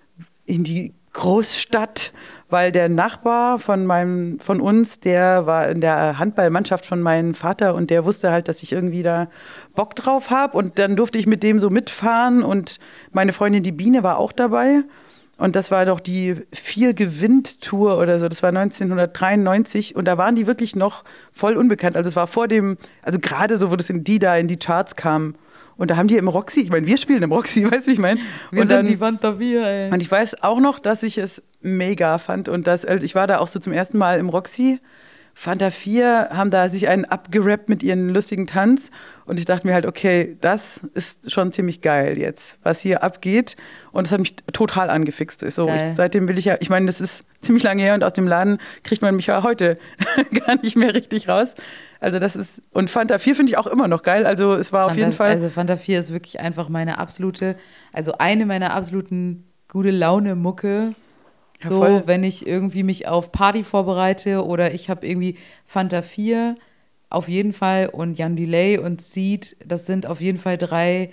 in die Großstadt, weil der Nachbar von meinem, von uns, der war in der Handballmannschaft von meinem Vater und der wusste halt, dass ich irgendwie da Bock drauf habe und dann durfte ich mit dem so mitfahren und meine Freundin die Biene war auch dabei. Und das war doch die Vier-Gewinnt-Tour oder so. Das war neunzehnhundertdreiundneunzig. Und da waren die wirklich noch voll unbekannt. Also es war vor dem, also gerade so, wo das in die da in die Charts kam. Und da haben die im Roxy, ich meine, wir spielen im Roxy, weißt du, wie ich meine? Wir und sind dann, die Fanta vier, ey. Und ich weiß auch noch, dass ich es mega fand. Und das, also ich war da auch so zum ersten Mal im Roxy. Fanta vier haben da sich einen abgerappt mit ihren lustigen Tanz. Und ich dachte mir halt, okay, das ist schon ziemlich geil jetzt, was hier abgeht. Und das hat mich total angefixt. So, Geil. ich, seitdem will ich ja, ich meine, das ist ziemlich lange her und aus dem Laden kriegt man mich ja heute gar nicht mehr richtig raus. Also das ist, und Fanta vier finde ich auch immer noch geil. Also es war auf Fanta, jeden Fall. Also Fanta vier ist wirklich einfach meine absolute, also eine meiner absoluten gute Laune-Mucke. Ja, So, voll. wenn ich irgendwie mich auf Party vorbereite oder ich habe irgendwie Fanta vier auf jeden Fall und Jan Delay und Seed, das sind auf jeden Fall drei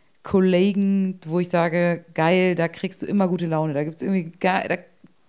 Kollegen, wo ich sage, geil, da kriegst du immer gute Laune. Da gibt es irgendwie gar, da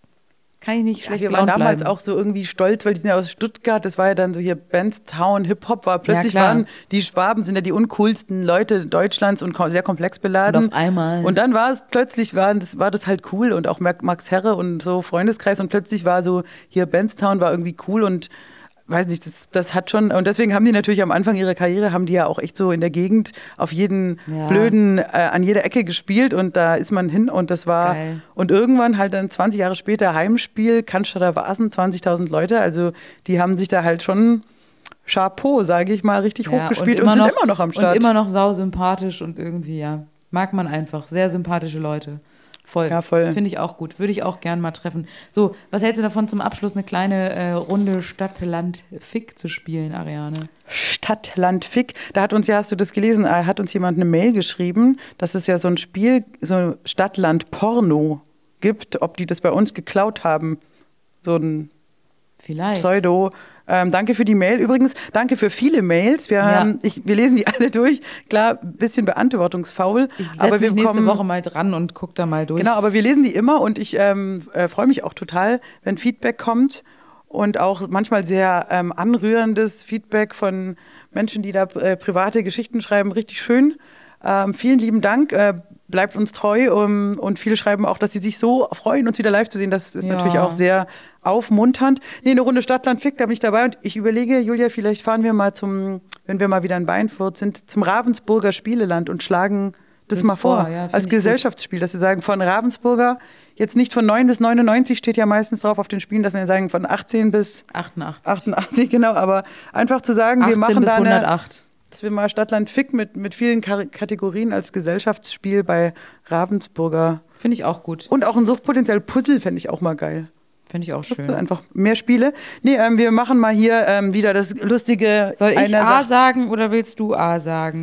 kann ich nicht Ja, schlecht wir waren gelaunt damals bleiben. auch so irgendwie stolz, weil die sind ja aus Stuttgart, das war ja dann so hier Bandstown, Hip-Hop war. Plötzlich klar. waren die Schwaben, sind ja die uncoolsten Leute Deutschlands und ko- sehr komplex beladen. Und auf einmal. Und dann war es plötzlich, war das, war das halt cool und auch Max Herre und so Freundeskreis und plötzlich war so, hier Bandstown war irgendwie cool und weiß nicht, das, das hat schon, und deswegen haben die natürlich am Anfang ihrer Karriere, haben die ja auch echt so in der Gegend auf jeden Ja. blöden, äh, an jeder Ecke gespielt und da ist man hin und das war, Geil. und irgendwann halt dann zwanzig Jahre später Heimspiel, Cannstatter Vasen, zwanzigtausend Leute, also die haben sich da halt schon Chapeau, sage ich mal, richtig Ja, hochgespielt und, sind immer noch am Start. Und immer noch sau sympathisch und irgendwie, ja, mag man einfach. Sehr sympathische Leute. Voll. Ja, voll. Finde ich auch gut. Würde ich auch gern mal treffen. So, was hältst du davon, zum Abschluss eine kleine äh, Runde Stadt-Land-Fick zu spielen, Ariane? Stadt, Land, Fick. Da hat uns ja, hast du das gelesen, äh, hat uns jemand eine Mail geschrieben, dass es ja so ein Spiel, so Stadt, Land, Porno gibt, ob die das bei uns geklaut haben. So ein Vielleicht. Pseudo. Ähm, danke für die Mail. Übrigens, danke für viele Mails. Wir, Ja. haben, ich, wir lesen die alle durch. Klar, ein bisschen beantwortungsfaul. Ich aber setze wir mich nächste kommen- Woche mal dran und gucke da mal durch. Genau, aber wir lesen die immer und ich ähm, äh, freue mich auch total, wenn Feedback kommt und auch manchmal sehr ähm, anrührendes Feedback von Menschen, die da äh, private Geschichten schreiben. Richtig schön. Ähm, vielen lieben Dank. Äh, bleibt uns treu um, und viele schreiben auch, dass sie sich so freuen, uns wieder live zu sehen. Das ist Ja. natürlich auch sehr aufmunternd. Nee, eine Runde Stadtland Fick, da bin ich dabei und ich überlege, Julia, vielleicht fahren wir mal zum, wenn wir mal wieder in Weinfurt sind, zum Ravensburger Spieleland und schlagen das, Das mal vor, vor, ja, find als ich gut. Gesellschaftsspiel, dass wir sagen, von Ravensburger, jetzt nicht von neun bis neunundneunzig steht ja meistens drauf auf den Spielen, dass wir sagen, von achtzehn bis achtundachtzig. achtundachtzig, genau, aber einfach zu sagen, wir achtzehn machen bis da eine, hundertacht. dass wir mal Stadtland Fick mit, mit vielen Kar- Kategorien als Gesellschaftsspiel bei Ravensburger Finde ich auch gut. und auch ein Suchtpotenzial Puzzle fände ich auch mal geil. Finde ich auch Das sind schön. einfach mehr Spiele. Nee, ähm, wir machen mal hier ähm, wieder das lustige Soll ich einer A sagt- sagen oder willst du A sagen?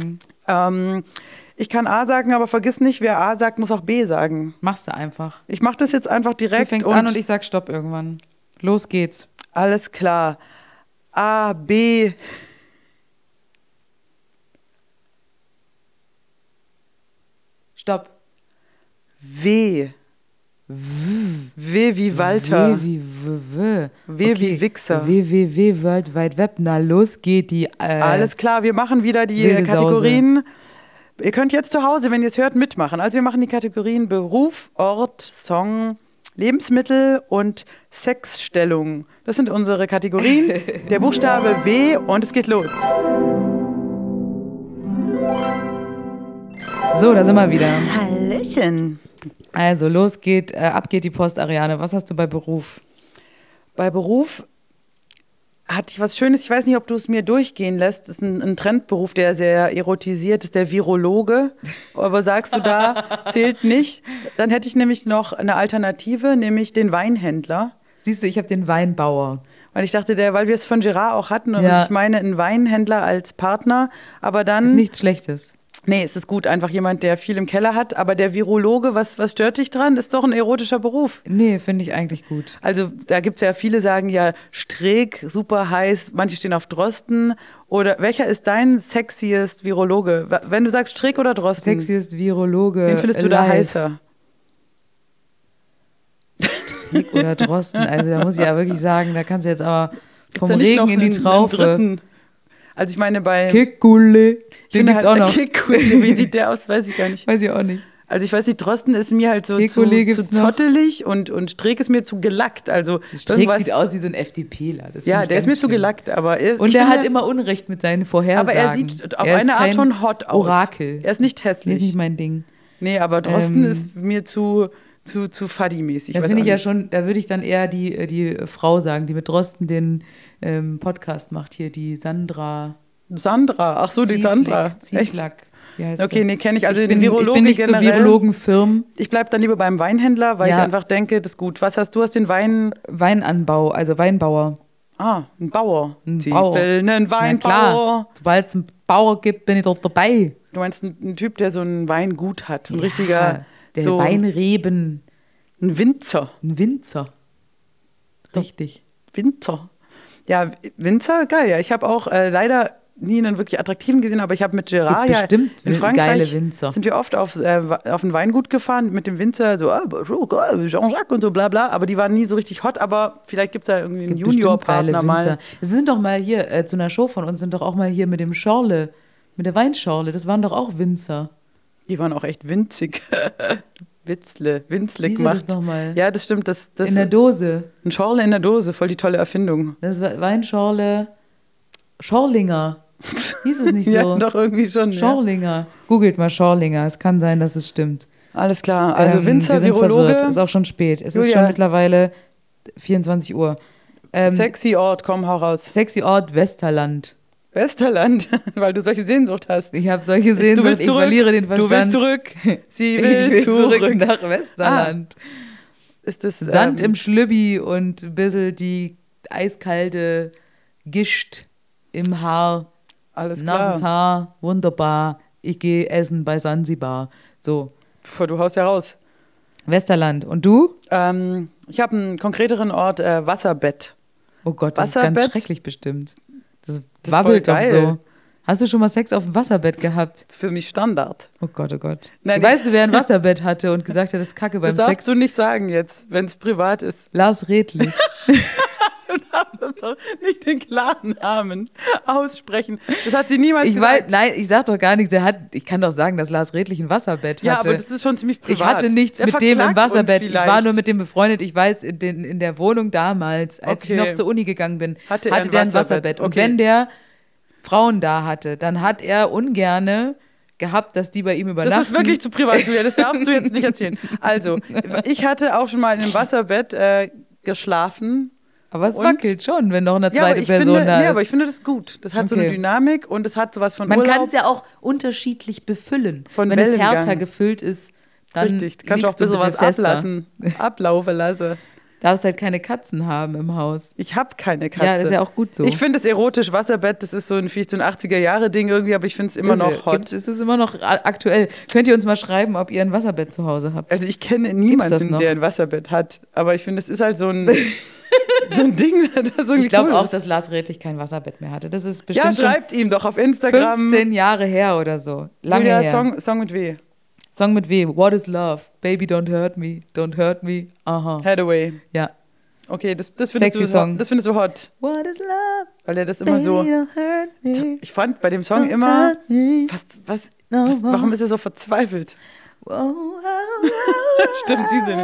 Ähm, ich kann A sagen, aber vergiss nicht, wer A sagt, muss auch B sagen. Machst du einfach. Ich mache das jetzt einfach direkt. Du fängst und an und ich sag Stopp irgendwann. Los geht's. Alles klar. A, B. Stopp. W. W wie Walter. W wie W. W wie Wichser. W W W World Wide Web. Na, los geht die. Äh, Alles klar, wir machen wieder die wilde Kategorien. Ihr könnt jetzt zu Hause, wenn ihr es hört, mitmachen. Also wir machen die Kategorien Beruf, Ort, Song, Lebensmittel und Sexstellung. Das sind unsere Kategorien. Der Buchstabe W und es geht los. So, da sind wir wieder. Hallöchen. Also, los geht, äh, ab geht die Post, Ariane. Was hast du bei Beruf? Bei Beruf hatte ich was Schönes. Ich weiß nicht, ob du es mir durchgehen lässt. Das ist ein, ein Trendberuf, der sehr erotisiert ist, der Virologe. Aber sagst du da, zählt nicht. Dann hätte ich nämlich noch eine Alternative, nämlich den Weinhändler. Siehst du, ich habe den Weinbauer. Weil ich dachte, der, weil wir es von Gerard auch hatten und Ja. ich meine einen Weinhändler als Partner, aber dann... Ist nichts Schlechtes. Nee, es ist gut, einfach jemand, der viel im Keller hat, aber der Virologe, was, was stört dich dran? Ist doch ein erotischer Beruf. Nee, finde ich eigentlich gut. Also da gibt es ja, viele sagen ja Streeck, super heiß, manche stehen auf Drosten. Oder welcher ist dein sexiest Virologe? Wenn du sagst Streeck oder Drosten, Sexiest Virologe. wen findest du da live. heißer? Streeck oder Drosten. Also da muss ich ja wirklich sagen, da kannst du jetzt aber vom Gibt's da nicht Regen noch in die einen- einen Traufe. dritten? Also ich meine bei... Kikule. ich Den finde gibt's halt, auch noch. Kikule, wie sieht der aus? Weiß ich gar nicht. Weiß ich auch nicht. Also ich weiß nicht, Drosten ist mir halt so zu, Kikule zu gibt's noch. zottelig und, und Streeck ist mir zu gelackt. Also Streeck irgendwas- sieht aus wie so ein FDPler. Das Ja, find ich der ist ganz mir zu schlimm. gelackt, aber er ist, Und ich der finde, hat immer Unrecht mit seinen Vorhersagen. aber er sieht auf Er ist eine Art kein schon hot aus. Orakel. Er ist nicht Nee, ist hässlich. nicht mein Ding. Nee, aber Drosten Ähm, ist mir zu, zu, zu faddy-mäßig. Da weiß finde ich auch ja nicht. schon, da würde ich dann eher die, die Frau sagen, die mit Drosten den ähm, Podcast macht hier, die Sandra Sandra, ach so, die Zieslik- Sandra. Echt? Zieslack. Wie heißt Okay, sie? nee, kenne ich. Also ich, den bin, ich Virologen bin nicht so generell. Virologenfirmen. Ich bleib dann lieber beim Weinhändler, weil Ja. ich einfach denke, das ist gut. Was hast du? Hast den Wein... Weinanbau, also Weinbauer. Ah, ein Bauer. Ein Sie Bauer. will einen Na Weinbauer. klar, sobald es einen Bauer gibt, bin ich dort dabei. Du meinst ein, ein Typ, der so ein Weingut hat. Ein Ja, richtiger... Der so, Weinreben, ein Winzer. ein Winzer. Richtig. Winzer. Ja, Winzer, geil. Ja, ich habe auch äh, leider nie einen wirklich attraktiven gesehen, aber ich habe mit Gerard Gibt ja bestimmt in geile Frankreich Winzer. sind wir oft auf, äh, auf ein Weingut gefahren mit dem Winzer, so ah, bonjour, Jean-Jacques und so bla bla, aber die waren nie so richtig hot, aber vielleicht gibt es da irgendwie einen Gibt bestimmt Juniorpartner geile mal. Winzer. Sie sind doch mal hier, äh, zu einer Show von uns, sind doch auch mal hier mit dem Schorle, mit der Weinschorle, das waren doch auch Winzer. Die waren auch echt winzig. Witzle, winzlig Wie hieß das gemacht. nochmal? Ja, das stimmt. Das, das In der Dose. ein Schorle in der Dose, voll die tolle Erfindung. Das war Weinschorle, Schorlinger. Hieß es nicht so? Ja, doch irgendwie schon. Ja. Schorlinger. Googelt mal Schorlinger, es kann sein, dass es stimmt. Alles klar. Also Ähm, Winzer, wir sind Virologe, verwirrt, ist auch schon spät. Es ist Julia. schon mittlerweile vierundzwanzig Uhr. Ähm, sexy Ort, komm, hau raus. Sexy Ort Westerland. Westerland, weil du solche Sehnsucht hast. Ich habe solche du Sehnsucht, willst ich zurück. verliere den Verstand. Du willst zurück. Sie Ich will, will zurück. zurück nach Westerland. Ist das, Sand ähm, im Schlübbi und ein bisschen die eiskalte Gischt im Haar. Alles Nasses klar. Haar, wunderbar. Ich gehe essen bei Sansibar. So, Puh, du haust ja raus. Westerland. Und du? Ähm, ich habe einen konkreteren Ort, äh, Wasserbett. Oh Gott, das ist ganz Wasserbett? schrecklich bestimmt. Das, ist wabbelt voll doch geil. so. Hast du schon mal Sex auf dem Wasserbett gehabt? Für mich Standard. Oh Gott, oh Gott. Nein, weißt du, wer ein Wasserbett hatte und gesagt hat, das ist Kacke beim Das darfst Sex? du nicht sagen jetzt, wenn es privat ist. Lars Redlich. Du darfst doch nicht den klaren Namen aussprechen. Das hat sie niemals Ich gesagt. weiß, nein, ich sag doch gar nichts. Er hat, ich kann doch sagen, dass Lars Redlich ein Wasserbett ja, hatte. aber das ist schon ziemlich privat. Ich hatte nichts Der mit dem im verklagt uns Wasserbett. Ich war vielleicht. nur mit dem befreundet. Ich weiß, in, den, in der Wohnung damals, als ich Okay. noch zur Uni gegangen bin, Hatte hatte, er ein der ein Wasserbett. Wasserbett. Und Okay. wenn der Frauen da hatte, dann hat er ungerne gehabt, dass die bei ihm übernachten. Das ist wirklich zu privat, Julia. Das darfst du jetzt nicht erzählen. Also, ich hatte auch schon mal in einem Wasserbett äh, geschlafen. Aber es Und- wackelt schon, wenn noch eine Ja, aber zweite ich Person finde, da nee, ist. aber ich finde das gut. Das hat so eine Okay. Dynamik und es hat sowas von Man Urlaub. kann es ja auch unterschiedlich befüllen. Von wenn es Wellengang. härter gefüllt ist, dann Richtig, kannst du auch ein liegst du bisschen was fester. ablassen. Ablaufen lassen. Darfst halt keine Katzen haben im Haus. Ich habe keine Katze. Ja, das ist ja auch gut so. Ich finde es erotisch, Wasserbett, das ist so ein, vielleicht so ein achtziger-Jahre-Ding irgendwie, aber ich finde es immer noch hot. Gibt, ist es immer noch a- aktuell. Könnt ihr uns mal schreiben, ob ihr ein Wasserbett zu Hause habt? Also ich kenne das niemanden, noch? der ein Wasserbett hat, aber ich finde, es ist halt so ein, so ein Ding, das irgendwie Ich glaube cool auch, ist. dass Lars Redlich kein Wasserbett mehr hatte. Das ist Ja, bestimmt schon schreibt ihm doch auf Instagram. fünfzehn Jahre her oder so. Lange Julia, her. Song, Song mit W. Song mit W. What is love? Baby, don't hurt me. Don't hurt me. Aha. Hathaway. Ja. Okay, das, das, findest Sexy du, Song. das findest du hot, What is love? weil er das immer so... Baby, don't hurt me. Ich fand bei dem Song immer... Was, was, was, warum ist er so verzweifelt? Stimmt, diese.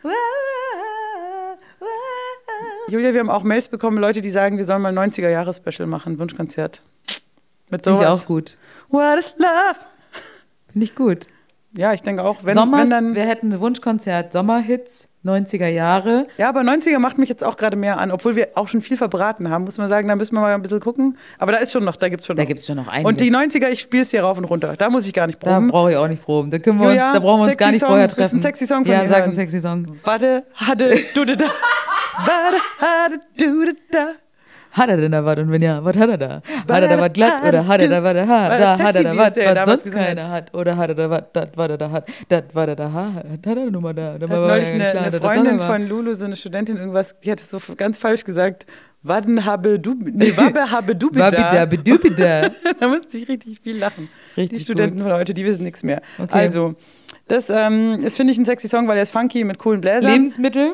Julia, wir haben auch Mails bekommen, Leute, die sagen, wir sollen mal ein neunziger-Jahre-Special machen, Wunschkonzert. Mit Finde ich sowas. auch gut. What is love? Finde ich gut. Ja, ich denke auch, wenn, Sommers, wenn dann... wir hätten ein Wunschkonzert, Sommerhits, neunziger Jahre. Ja, aber neunziger macht mich jetzt auch gerade mehr an, obwohl wir auch schon viel verbraten haben, muss man sagen, da müssen wir mal ein bisschen gucken. Aber da ist schon noch, da gibt's schon Da noch. gibt es schon noch einiges. Und die neunziger, ich spiele es hier rauf und runter. Da muss ich gar nicht Da proben. brauche ich auch nicht proben. Da, können wir uns, Julia, da brauchen wir uns sexy gar nicht Song. vorher Willst du einen treffen. sexy Song von ja, mir sag hören? einen sexy Song. Warte, hatte, du da. Warte, hatte, du da. Hat er denn da was? Und wenn ja, was hat er da? Hat er da was glatt oder hat er da was? Da War das hat er da sexy, wie was, es der was damals sonst gesungen keiner hat? Oder hat er da was, das, was er da hat? Das, was er da hat? Hat er nur mal da? Da Da war hat neulich ja eine, klar, eine dass das Freundin da war. von Lulu, so eine Studentin, irgendwas, die hat es so ganz falsch gesagt. Waden habe du, nee, wabbe habe du Wabida, bedubida. Da musste ich richtig viel lachen. Richtig die Studenten gut. von heute, die wissen nichts mehr. Okay. Also, das ähm, ist, finde ich, ein sexy Song, weil er ist funky mit coolen Bläsern. Lebensmittel?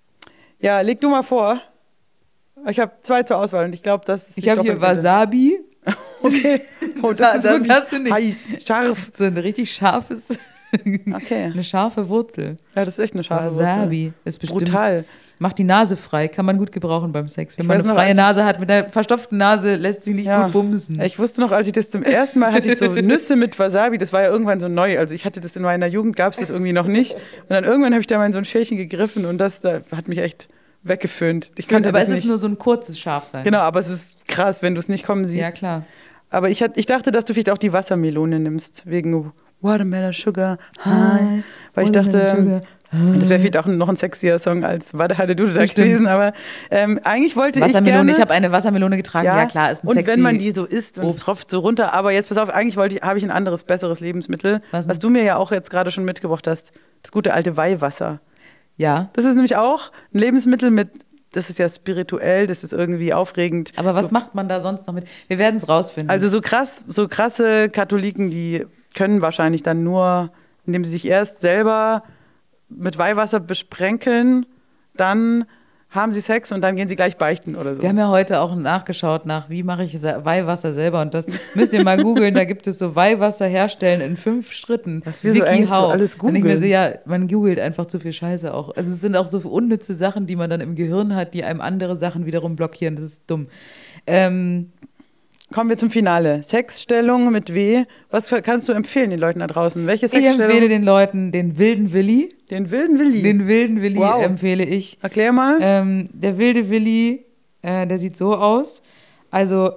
Ja, leg du mal vor. Ich habe zwei zur Auswahl und ich glaube, das ist Ich habe hier Wasabi. Okay. Oh, das, Das- ist das wirklich hast du nicht. heiß, scharf. So ein richtig scharfes, Okay. eine scharfe Wurzel. Ja, das ist echt eine scharfe Wasabi. Wurzel. Ist bestimmt. Brutal. Macht die Nase frei. Kann man gut gebrauchen beim Sex. Wenn Ich man weiß eine noch, freie als ich- Nase hat, mit einer verstopften Nase lässt sich nicht Ja. gut bumsen. Ich wusste noch, als ich das zum ersten Mal hatte, ich so Nüsse mit Wasabi, das war ja irgendwann so neu. Also ich hatte das in meiner Jugend, gab es das irgendwie noch nicht. Und dann irgendwann habe ich da mal in so ein Schälchen gegriffen und das da hat mich echt weggeföhnt. Ich kannte Aber das es nicht. ist nur so ein kurzes Scharfsein. Genau, aber es ist krass, wenn du es nicht kommen siehst. Ja, klar. Aber ich, hat, ich dachte, dass du vielleicht auch die Wassermelone nimmst, wegen Watermelon Sugar High. Weil ich dachte, Watermelon Sugar das wäre vielleicht auch noch ein sexier Song als Warte, hatte du da Stimmt. gewesen. Aber ähm, eigentlich wollte ich Wassermelone, gerne... ich habe eine Wassermelone getragen. Ja, klar, ist ein und sexy wenn man die so isst und es Obst. tropft so runter. Aber jetzt pass auf, eigentlich wollte ich, habe ich ein anderes, besseres Lebensmittel, Was was, denn? du mir ja auch jetzt gerade schon mitgebracht hast. Das gute alte Weihwasser. Ja, Das ist nämlich auch ein Lebensmittel mit, das ist ja spirituell, das ist irgendwie aufregend. aber was macht man da sonst noch mit? Wir werden es rausfinden. Also so krass, so krasse Katholiken, die können wahrscheinlich dann nur, indem sie sich erst selber mit Weihwasser besprenkeln, dann haben sie Sex und dann gehen sie gleich beichten oder so. wir haben ja heute auch nachgeschaut nach, wie mache ich Se- Weihwasser selber. Und das müsst ihr mal googeln. Da gibt es so Weihwasser herstellen in fünf Schritten. Was wir so eigentlich so alles Und ich mir so, googeln. ja, man googelt einfach zu viel Scheiße auch. Also es sind auch so unnütze Sachen, die man dann im Gehirn hat, die einem andere Sachen wiederum blockieren. Das ist dumm. Ähm, Kommen wir zum Finale. Sexstellung mit W. Was für- kannst du empfehlen den Leuten da draußen? Welche ich Sexstellung? empfehle den Leuten den wilden Willi. den wilden Willi. Den wilden Willi Wow. empfehle ich. Erklär mal. Ähm, der wilde Willi, äh, der sieht so aus. Also,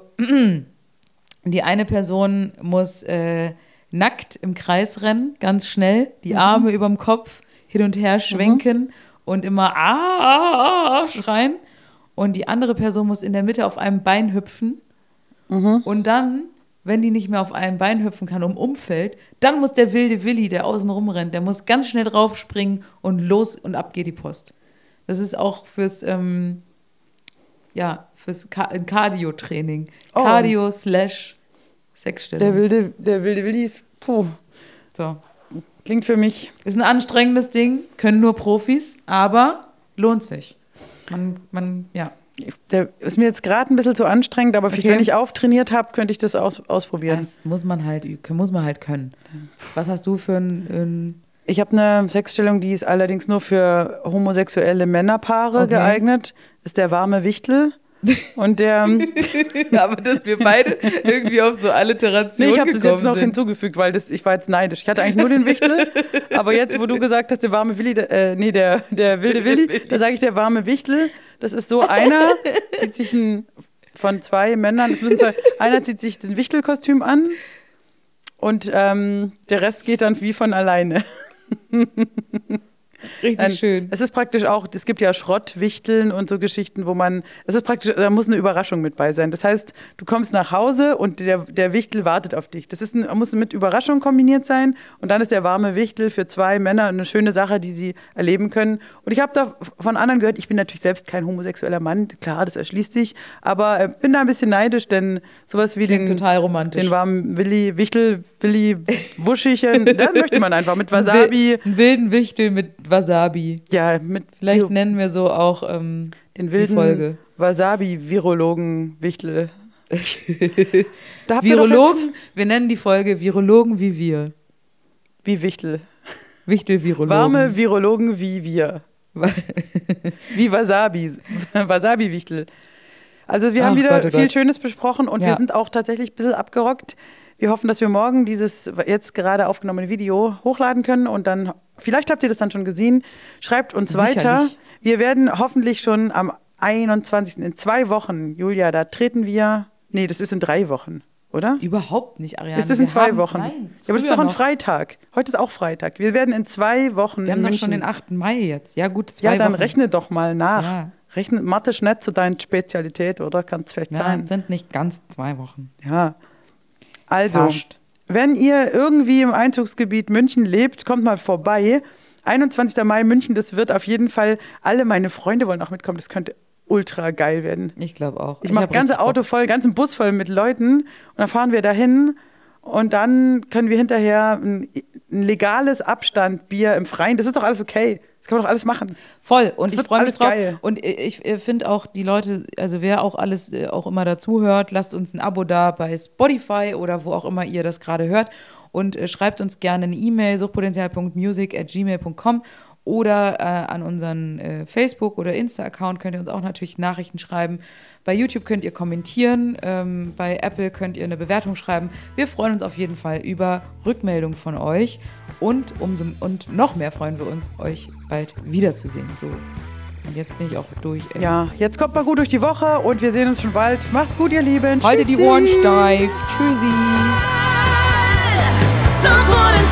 die eine Person muss äh, nackt im Kreis rennen, ganz schnell, die Arme überm Kopf hin und her schwenken und immer ah, ah, ah schreien. Und die andere Person muss in der Mitte auf einem Bein hüpfen. Und dann, wenn die nicht mehr auf einem Bein hüpfen kann und umfällt, dann muss der wilde Willi, der außen rumrennt, der muss ganz schnell draufspringen und los und ab geht die Post. Das ist auch fürs, ähm, ja, fürs Ka- ein Cardio-Training. Oh. Cardio slash Sexstellung. Der wilde, der wilde Willi ist, puh, So. klingt für mich. Ist ein anstrengendes Ding, können nur Profis, aber lohnt sich. Man, man, ja. Der ist mir jetzt gerade ein bisschen zu anstrengend, aber vielleicht, Okay. wenn ich auftrainiert habe, könnte ich das aus, ausprobieren. Das muss man halt, ü- muss man halt können. Was hast du für ein, ein Ich habe eine Sexstellung, die ist allerdings nur für homosexuelle Männerpaare Okay. geeignet. Ist der warme Wichtel. Und der. aber dass wir beide irgendwie auf so Alliteration Nee, ich habe das gekommen jetzt noch sind. hinzugefügt, weil das, ich war jetzt neidisch. Ich hatte eigentlich nur den Wichtel, aber jetzt, wo du gesagt hast, der warme Willi, der, äh, nee, der, der wilde Willi, da sage ich der warme Wichtel. Das ist so, einer zieht sich ein, von zwei Männern, das müssen zwei, einer zieht sich den Wichtelkostüm an und ähm, der Rest geht dann wie von alleine. Richtig Nein, schön. Es ist praktisch auch, es gibt ja Schrottwichteln und so Geschichten, wo man, es ist praktisch, da muss eine Überraschung mit bei sein. Das heißt, du kommst nach Hause und der, der Wichtel wartet auf dich. Das ist ein, muss mit Überraschung kombiniert sein und dann ist der warme Wichtel für zwei Männer eine schöne Sache, die sie erleben können. Und ich habe da von anderen gehört, ich bin natürlich selbst kein homosexueller Mann, klar, das erschließt sich, aber äh, bin da ein bisschen neidisch, denn sowas wie Klingt den, total romantisch. den warmen Willi, Wichtel, Willi Wuschichen, das möchte man einfach mit Wasabi. Einen wilden Wichtel mit Wasabi. Ja, mit Vielleicht nennen wir so auch ähm, den die wilden Folge. Wasabi-Virologen-Wichtel. Da habt ihr doch Virologen, wir nennen die Folge Virologen wie wir. jetzt, wie Wichtel. Wichtel-Virologen. Warme Virologen wie wir. Wie Wasabi. Wasabi-Wichtel. Also wir haben Ach wieder Gott, oh viel Gott. Schönes besprochen und Ja. wir sind auch tatsächlich ein bisschen abgerockt. Wir hoffen, dass wir morgen dieses jetzt gerade aufgenommene Video hochladen können und dann, vielleicht habt ihr das dann schon gesehen, schreibt uns weiter. Sicherlich. Wir werden hoffentlich schon am einundzwanzigsten in zwei Wochen, Julia, da treten wir, nee, das ist in drei Wochen, oder? Überhaupt nicht, Ariane. Ist das in Wir zwei haben, Wochen? Nein, Ja, aber das ist früher doch ein noch. Freitag. Heute ist auch Freitag. Wir werden in zwei Wochen Wir haben in doch München. schon den achten Mai jetzt. Ja gut, zwei Ja, dann Wochen. rechne doch mal nach. Ja. Rechne, Mathe ist nicht zu deiner Spezialität, oder? Kann es vielleicht Ja, sein. es sind nicht ganz zwei Wochen. Ja. Also, Fast. wenn ihr irgendwie im Einzugsgebiet München lebt, kommt mal vorbei. einundzwanzigsten Mai München, das wird auf jeden Fall, alle meine Freunde wollen auch mitkommen, das könnte ultra geil werden. Ich glaube auch. Ich mache hab ganze richtig Bock. Auto voll, ganzen Bus voll mit Leuten und dann fahren wir dahin und dann können wir hinterher ein, ein legales Abstandbier im Freien, das ist doch alles okay. Das kann man doch alles machen. Voll. Und Das ich wird freue mich alles drauf. geil. Und ich äh, finde auch die Leute, also wer auch alles äh, auch immer dazu hört, lasst uns ein Abo da bei Spotify oder wo auch immer ihr das gerade hört und äh, schreibt uns gerne eine E-Mail suchtpotenzial punkt music at gmail punkt com oder äh, an unseren äh, Facebook- oder Insta-Account könnt ihr uns auch natürlich Nachrichten schreiben. Bei YouTube könnt ihr kommentieren, ähm, bei Apple könnt ihr eine Bewertung schreiben. Wir freuen uns auf jeden Fall über Rückmeldungen von euch und, umso, und noch mehr freuen wir uns, euch bald wiederzusehen. So, und jetzt bin ich auch durch. Ey. Ja, jetzt kommt mal gut durch die Woche und wir sehen uns schon bald. Macht's gut, ihr Lieben. Haltet die Tschüssi. Ohren steif. Tschüssi. Zum Potenzial.